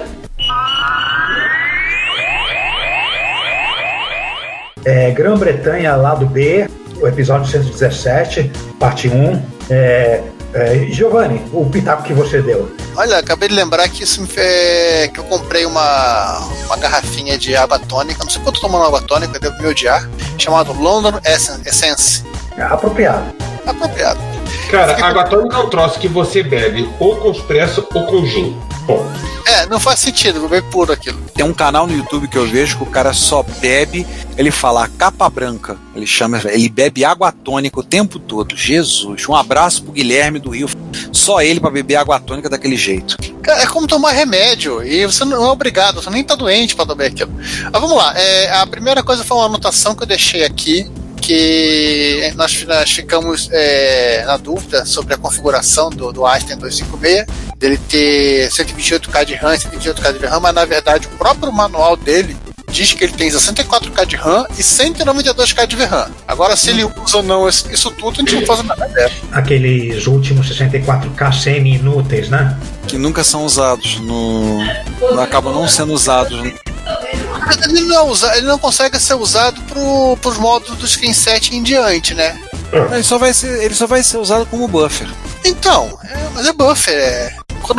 Grã-Bretanha, lado B, o episódio 117, parte 1. Giovanni, o pitaco que você deu. Olha, acabei de lembrar que isso que eu comprei uma garrafinha de água tônica, não sei quanto tomando água tônica, devo me odiar, chamado London Essence. Apropriado. Cara, água tônica é um troço que você bebe ou com expresso ou com gin. Bom. Não faz sentido, vou beber puro aquilo. Tem um canal no YouTube que eu vejo que o cara só bebe, ele fala a capa branca, ele bebe água tônica o tempo todo. Jesus, um abraço pro Guilherme do Rio, só ele pra beber água tônica daquele jeito. Cara, é como tomar remédio, e você não é obrigado, você nem tá doente pra beber aquilo. Mas vamos lá, a primeira coisa foi uma anotação que eu deixei aqui, que nós ficamos na dúvida sobre a configuração do Einstein 256, dele ter 128K de RAM e 128K de RAM, mas na verdade o próprio manual dele diz que ele tem 64K de RAM e 192K de VRAM. Agora, se ele usa ou não isso tudo, a gente não faz nada dela. Aqueles últimos 64K semi-inúteis, né? Que nunca são usados, acabam não sendo usados. Ele não consegue ser usado pros modos do Screen 7 em diante, né? Ele só vai ser usado como buffer. Então, mas é buffer.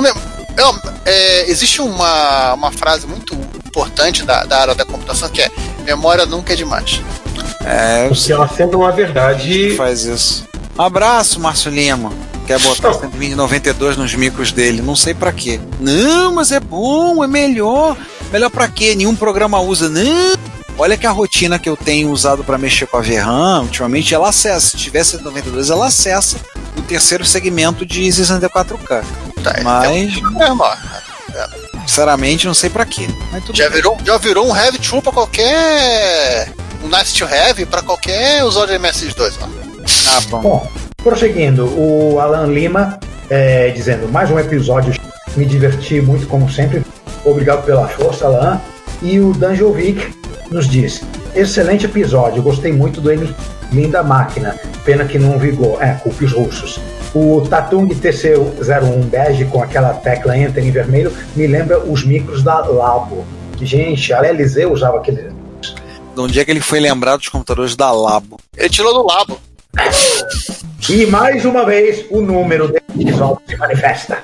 Existe uma frase muito importante da área da computação que é: memória nunca é demais. Porque ela sendo uma verdade. Faz isso. Um abraço, Márcio Lima. Quer botar 192 nos micros dele? Não sei pra quê. Não, mas é bom, é melhor. Melhor pra quê? Nenhum programa usa. Não. Olha que a rotina que eu tenho usado pra mexer com a VRAM, ultimamente ela acessa. Se tiver 192, ela acessa o terceiro segmento de 64K. Mas sinceramente não sei pra quê. Mas já virou um heavy true pra qualquer. Um nice to have pra qualquer usuário de MSX2. Bom, prosseguindo, o Alan Lima dizendo: mais um episódio, me diverti muito como sempre. Obrigado pela força, Alan. E o Danjovic nos diz: excelente episódio, gostei muito do Linda Máquina, pena que não vigou. Culpe os russos. O Tatung TC01 bege com aquela tecla Enter em vermelho me lembra os micros da Labo. Gente, a LZ usava aquele. De onde é que ele foi lembrado dos computadores da Labo? Ele tirou do Labo. E mais uma vez o número de episódio se manifesta.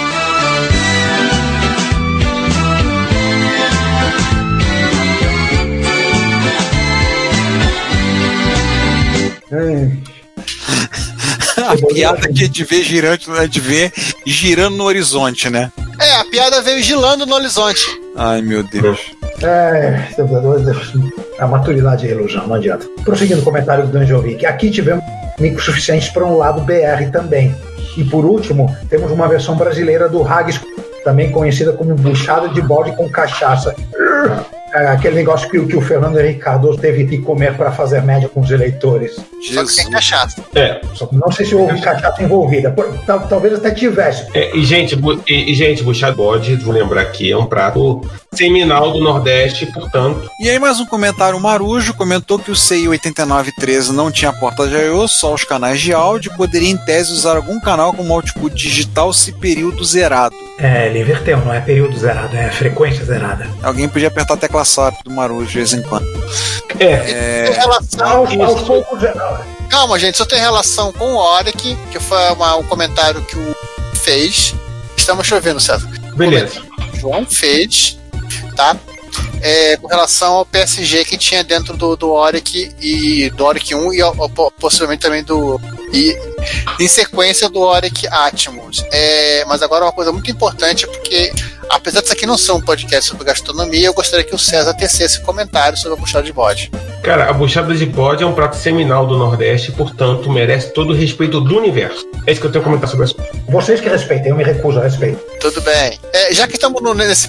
A piada que a gente vê girando no horizonte, né? A piada veio girando no horizonte. Ai, meu Deus. A maturidade é ilusão, não adianta. Prosseguindo o comentário do Danjovic, aqui tivemos micros suficientes para um lado BR também. E por último, temos uma versão brasileira do Haggis, também conhecida como buchada de bode com cachaça. Aquele negócio que o Fernando Henrique Cardoso teve que comer para fazer média com os eleitores. Só que sem cachaça. Não sei se houve cachaça envolvida. Talvez até tivesse. E gente, buchada de bode, vou lembrar aqui, é um prato seminal do Nordeste, portanto. E aí mais um comentário, o Marujo comentou que o CI 8913 não tinha porta de I/O, só os canais de áudio, poderia em tese usar algum canal como output digital se período zerado. Ele inverteu, não é período zerado, é frequência zerada. Alguém podia apertar a tecla SAP do Marujo de vez em quando. Tem relação... Calma, gente, só tem relação com o Oric, que foi um comentário que o fez. Estamos chovendo, César. Beleza. O João fez, tá? Com relação ao PSG que tinha dentro do Oric e do Oric 1 e possivelmente também em sequência do Oric Atmos. Mas agora uma coisa muito importante, porque apesar disso aqui não ser um podcast sobre gastronomia, eu gostaria que o César tecesse comentário sobre a buchada de bode. Cara, a buchada de bode é um prato seminal do Nordeste, portanto merece todo o respeito do universo. É isso que eu tenho a comentar sobre isso. Vocês que respeitem, eu me recuso a respeitar. Tudo bem. Já que estamos nesse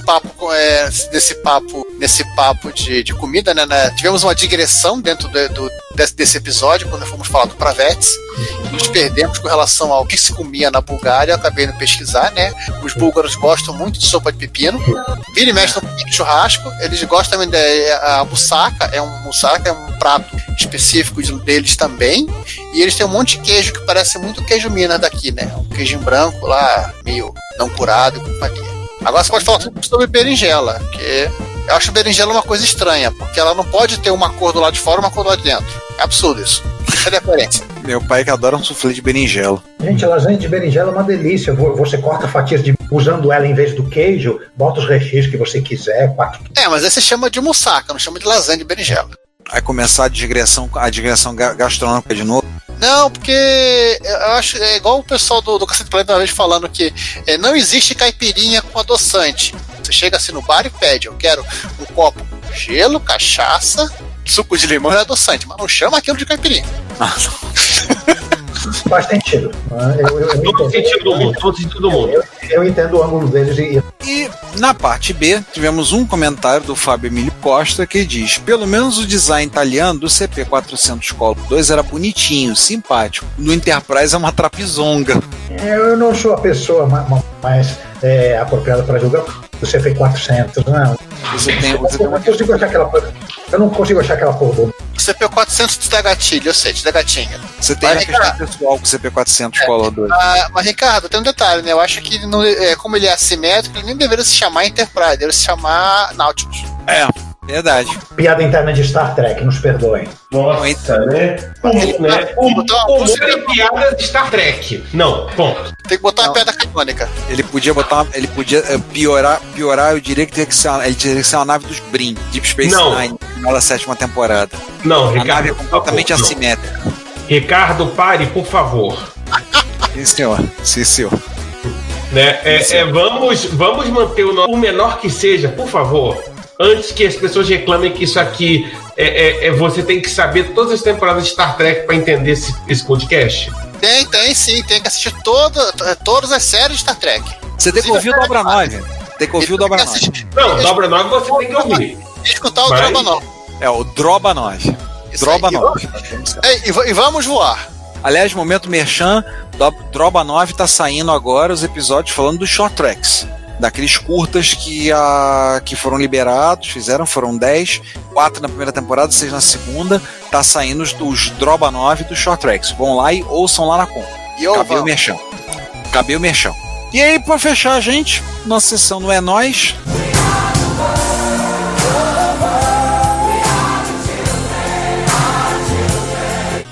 papo de comida, né? Tivemos uma digressão dentro desse episódio, quando fomos falar do Pravetes. Nos perdemos com relação ao que se comia na Bulgária. Eu acabei de pesquisar, né? Os búlgaros gostam muito de sopa de pepino. Vira e mexe no churrasco. Eles gostam também da moussaka. É um prato específico deles também. E eles têm um monte de queijo que parece muito queijo Minas daqui, né? Um queijo branco lá, meio não curado e companhia. Agora você pode falar sobre berinjela, porque eu acho berinjela uma coisa estranha, porque ela não pode ter uma cor do lado de fora e uma cor do lado de dentro. É absurdo isso. Cadê a coerência? Meu pai que adora um soufflé de berinjela. Gente, a lasanha de berinjela é uma delícia. Você corta fatias usando ela em vez do queijo, bota os recheios que você quiser. Mas aí você chama de moussaka, não chama de lasanha de berinjela. Vai começar a digressão gastronômica de novo? Não, porque eu acho igual o pessoal do Cacete Planeta uma vez falando que não existe caipirinha com adoçante. Você chega assim no bar e pede, eu quero um copo com gelo, cachaça, suco de limão e adoçante, mas não chama aquilo de caipirinha. Faz sentido. Todo sentido do mundo. Eu entendo o ângulo deles. E na parte B, tivemos um comentário do Fábio Emílio Costa que diz: pelo menos o design italiano do CP400 Colo 2 era bonitinho, simpático. No Enterprise é uma trapizonga. Eu não sou a pessoa mais apropriada para julgar o CP400, não. Eu não consigo achar aquela porra. O CP400 te dá gatilho, eu sei, te dá gatinho. Você tem uma questão pessoal com o CP400 Color 2. Mas, Ricardo, tem um detalhe, né? Eu acho que, como ele é assimétrico, ele nem deveria se chamar Enterprise, deveria se chamar Nautilus. Verdade. Piada interna de Star Trek, nos perdoem. Nossa, né? Humor é piada de Star Trek. Não, ponto. Tem que botar uma pedra canônica. Ele podia piorar, eu diria que ele teria que ser uma nave dos Brin, Deep Space Nine, no final da 7ª temporada. Não, Ricardo. A nave é completamente assimétrica. Ricardo, pare, por favor. Sim, senhor. Né? Vamos manter o menor que seja, por favor. Antes que as pessoas reclamem que isso aqui você tem que saber todas as temporadas de Star Trek para entender esse podcast. Tem sim, tem que assistir todas as séries de Star Trek. Você tem que ouvir o Dobra 9. Não, Dobra 9 você tem que ouvir. Escutar o Droba 9. O Droba 9. Droba 9. E vamos voar. Aliás, momento merchan, Droba 9 tá saindo agora os episódios falando dos short tracks. Daqueles curtas que foram liberados, foram 10, 4 na primeira temporada, 6 na segunda, tá saindo os Droba 9 dos Short Tracks. Vão lá e ouçam lá na conta. Cabeu o merchão. E aí, pra fechar, gente, nossa sessão não é nós.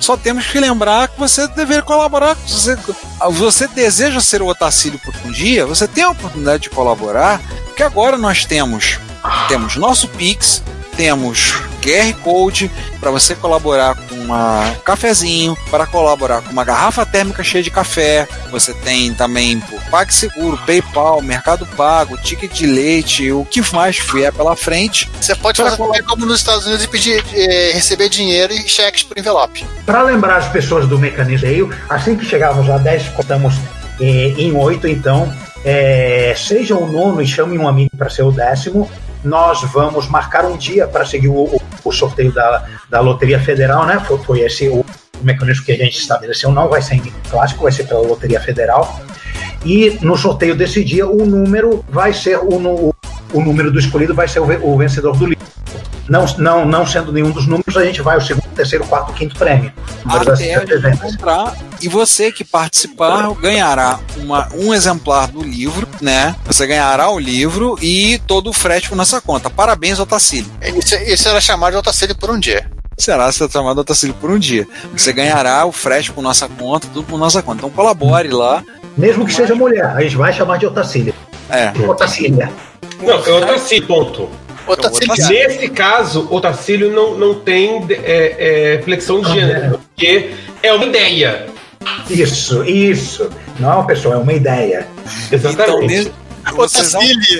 só temos que lembrar que você deveria colaborar. Você deseja ser o Otacílio por um dia, você tem a oportunidade de colaborar, porque agora nós temos nosso Pix, temos QR Code para você colaborar com um cafezinho, para colaborar com uma garrafa térmica cheia de café. Você tem também por PagSeguro, PayPal, Mercado Pago, ticket de leite, o que mais vier pela frente. Você pode fazer como nos Estados Unidos e receber dinheiro e cheques por envelope. Para lembrar as pessoas do mecanismo, assim que chegarmos a 10, estamos em 8, então seja o 9 e chame um amigo para ser o 10º. Nós vamos marcar um dia para seguir o sorteio da Loteria Federal, né? Foi esse o mecanismo que a gente estabeleceu. Não vai ser em clássico, vai ser pela Loteria Federal. E no sorteio desse dia, o número vai ser o número do escolhido vai ser o vencedor do livro. Não sendo nenhum dos números, a gente vai ao segundo, terceiro, quarto, quinto prêmio. Até a gente comprar, e você que participar ganhará um exemplar do livro, né? Você ganhará o livro e todo o frete por nossa conta. Parabéns, Otacílio. Isso era chamado de Otacílio por um dia. Será chamado de Otacílio por um dia. Você ganhará o frete por nossa conta, tudo por nossa conta. Então colabore lá. Mesmo que seja mulher, a gente vai chamar de Otacília. Otacília. Não, é Otacílio, ponto. Nesse caso, o Otacílio não tem flexão de gênero, porque é uma ideia. Isso. Não é uma pessoa, é uma ideia. Exatamente. Então, Otacílio.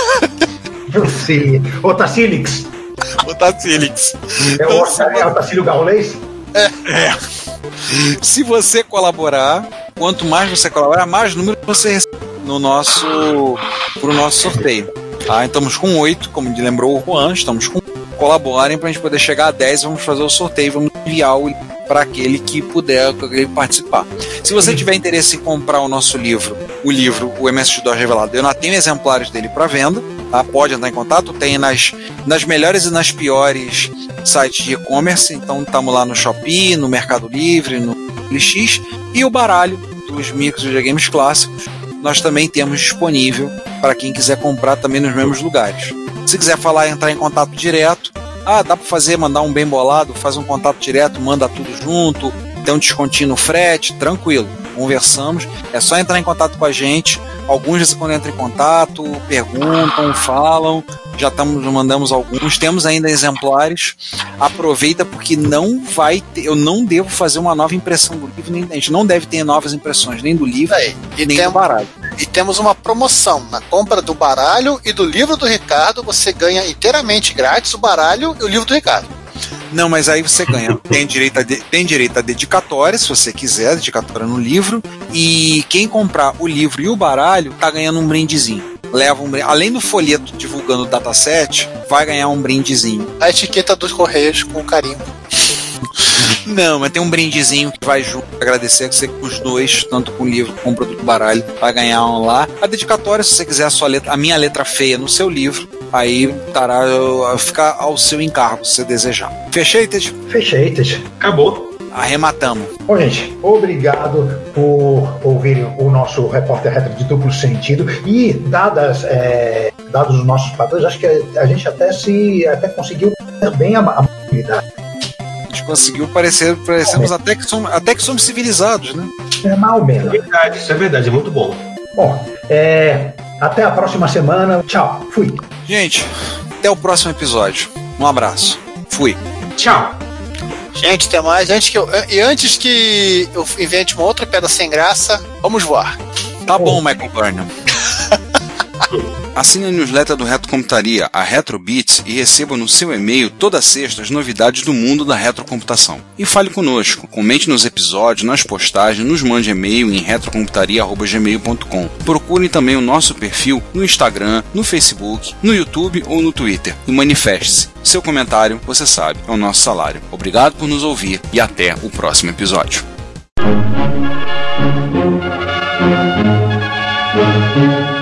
Otacílix. Otacílix. É Otacílio gaulês? Se você colaborar, quanto mais você colaborar, mais número você recebe pro nosso sorteio. Tá? Estamos com 8, como lembrou o Juan, estamos com. Colaborem para a gente poder chegar a 10. Vamos fazer o sorteio, vamos enviar para aquele que puder participar. Se você tiver interesse em comprar o nosso livro, o MS-DOS Revelado, eu não tenho exemplares dele para venda, tá? Pode entrar em contato, tem nas melhores e nas piores sites de e-commerce, então estamos lá no Shopee, no Mercado Livre, no LX, e o baralho dos micros videogames clássicos nós também temos disponível para quem quiser comprar também nos mesmos lugares. Se quiser entrar em contato direto, dá para mandar um bem bolado, faz um contato direto, manda tudo junto, tem um descontinho no frete, tranquilo, conversamos, é só entrar em contato com a gente. Alguns quando entram em contato, perguntam, falam, já mandamos alguns, temos ainda exemplares. Aproveita porque eu não devo fazer uma nova impressão do livro, a gente não deve ter novas impressões nem do livro, nem do baralho. E temos uma promoção, na compra do baralho e do livro do Ricardo, você ganha inteiramente grátis o baralho e o livro do Ricardo. Não, mas aí você ganha. Tem direito a dedicatória, se você quiser, dedicatória no livro. E quem comprar o livro e o baralho tá ganhando um brindezinho. Além do folheto divulgando o dataset, vai ganhar um brindezinho. A etiqueta dos Correios com carimbo. Não, mas tem um brindezinho que vai junto. Agradecer que você com os dois, tanto com o livro como com o produto do baralho, vai ganhar um lá. A dedicatória, se você quiser a minha letra feia no seu livro, aí fica ao seu encargo, se você desejar. Fechei, Ted? Fechei, Ted. Acabou. Arrematamos. Bom, gente, obrigado por ouvirem o nosso repórter retro de duplo sentido. E dados os nossos padrões, acho que a gente até conseguiu bem a mobilidade. A gente conseguiu parecemos até que somos civilizados, né? Mal ou menos. Isso é verdade, é muito bom. Bom, até a próxima semana. Tchau, fui. Gente, até o próximo episódio. Um abraço. Fui. Tchau. Gente, até mais. Antes que eu invente uma outra pedra sem graça, vamos voar. Tá bom, Michael Burnham. Assine a newsletter do Retrocomputaria, a RetroBits, e receba no seu e-mail toda sexta as novidades do mundo da retrocomputação. E fale conosco, comente nos episódios, nas postagens, nos mande e-mail em retrocomputaria@gmail.com. Procure também o nosso perfil no Instagram, no Facebook, no YouTube ou no Twitter e manifeste-se. Seu comentário, você sabe, é o nosso salário. Obrigado por nos ouvir e até o próximo episódio.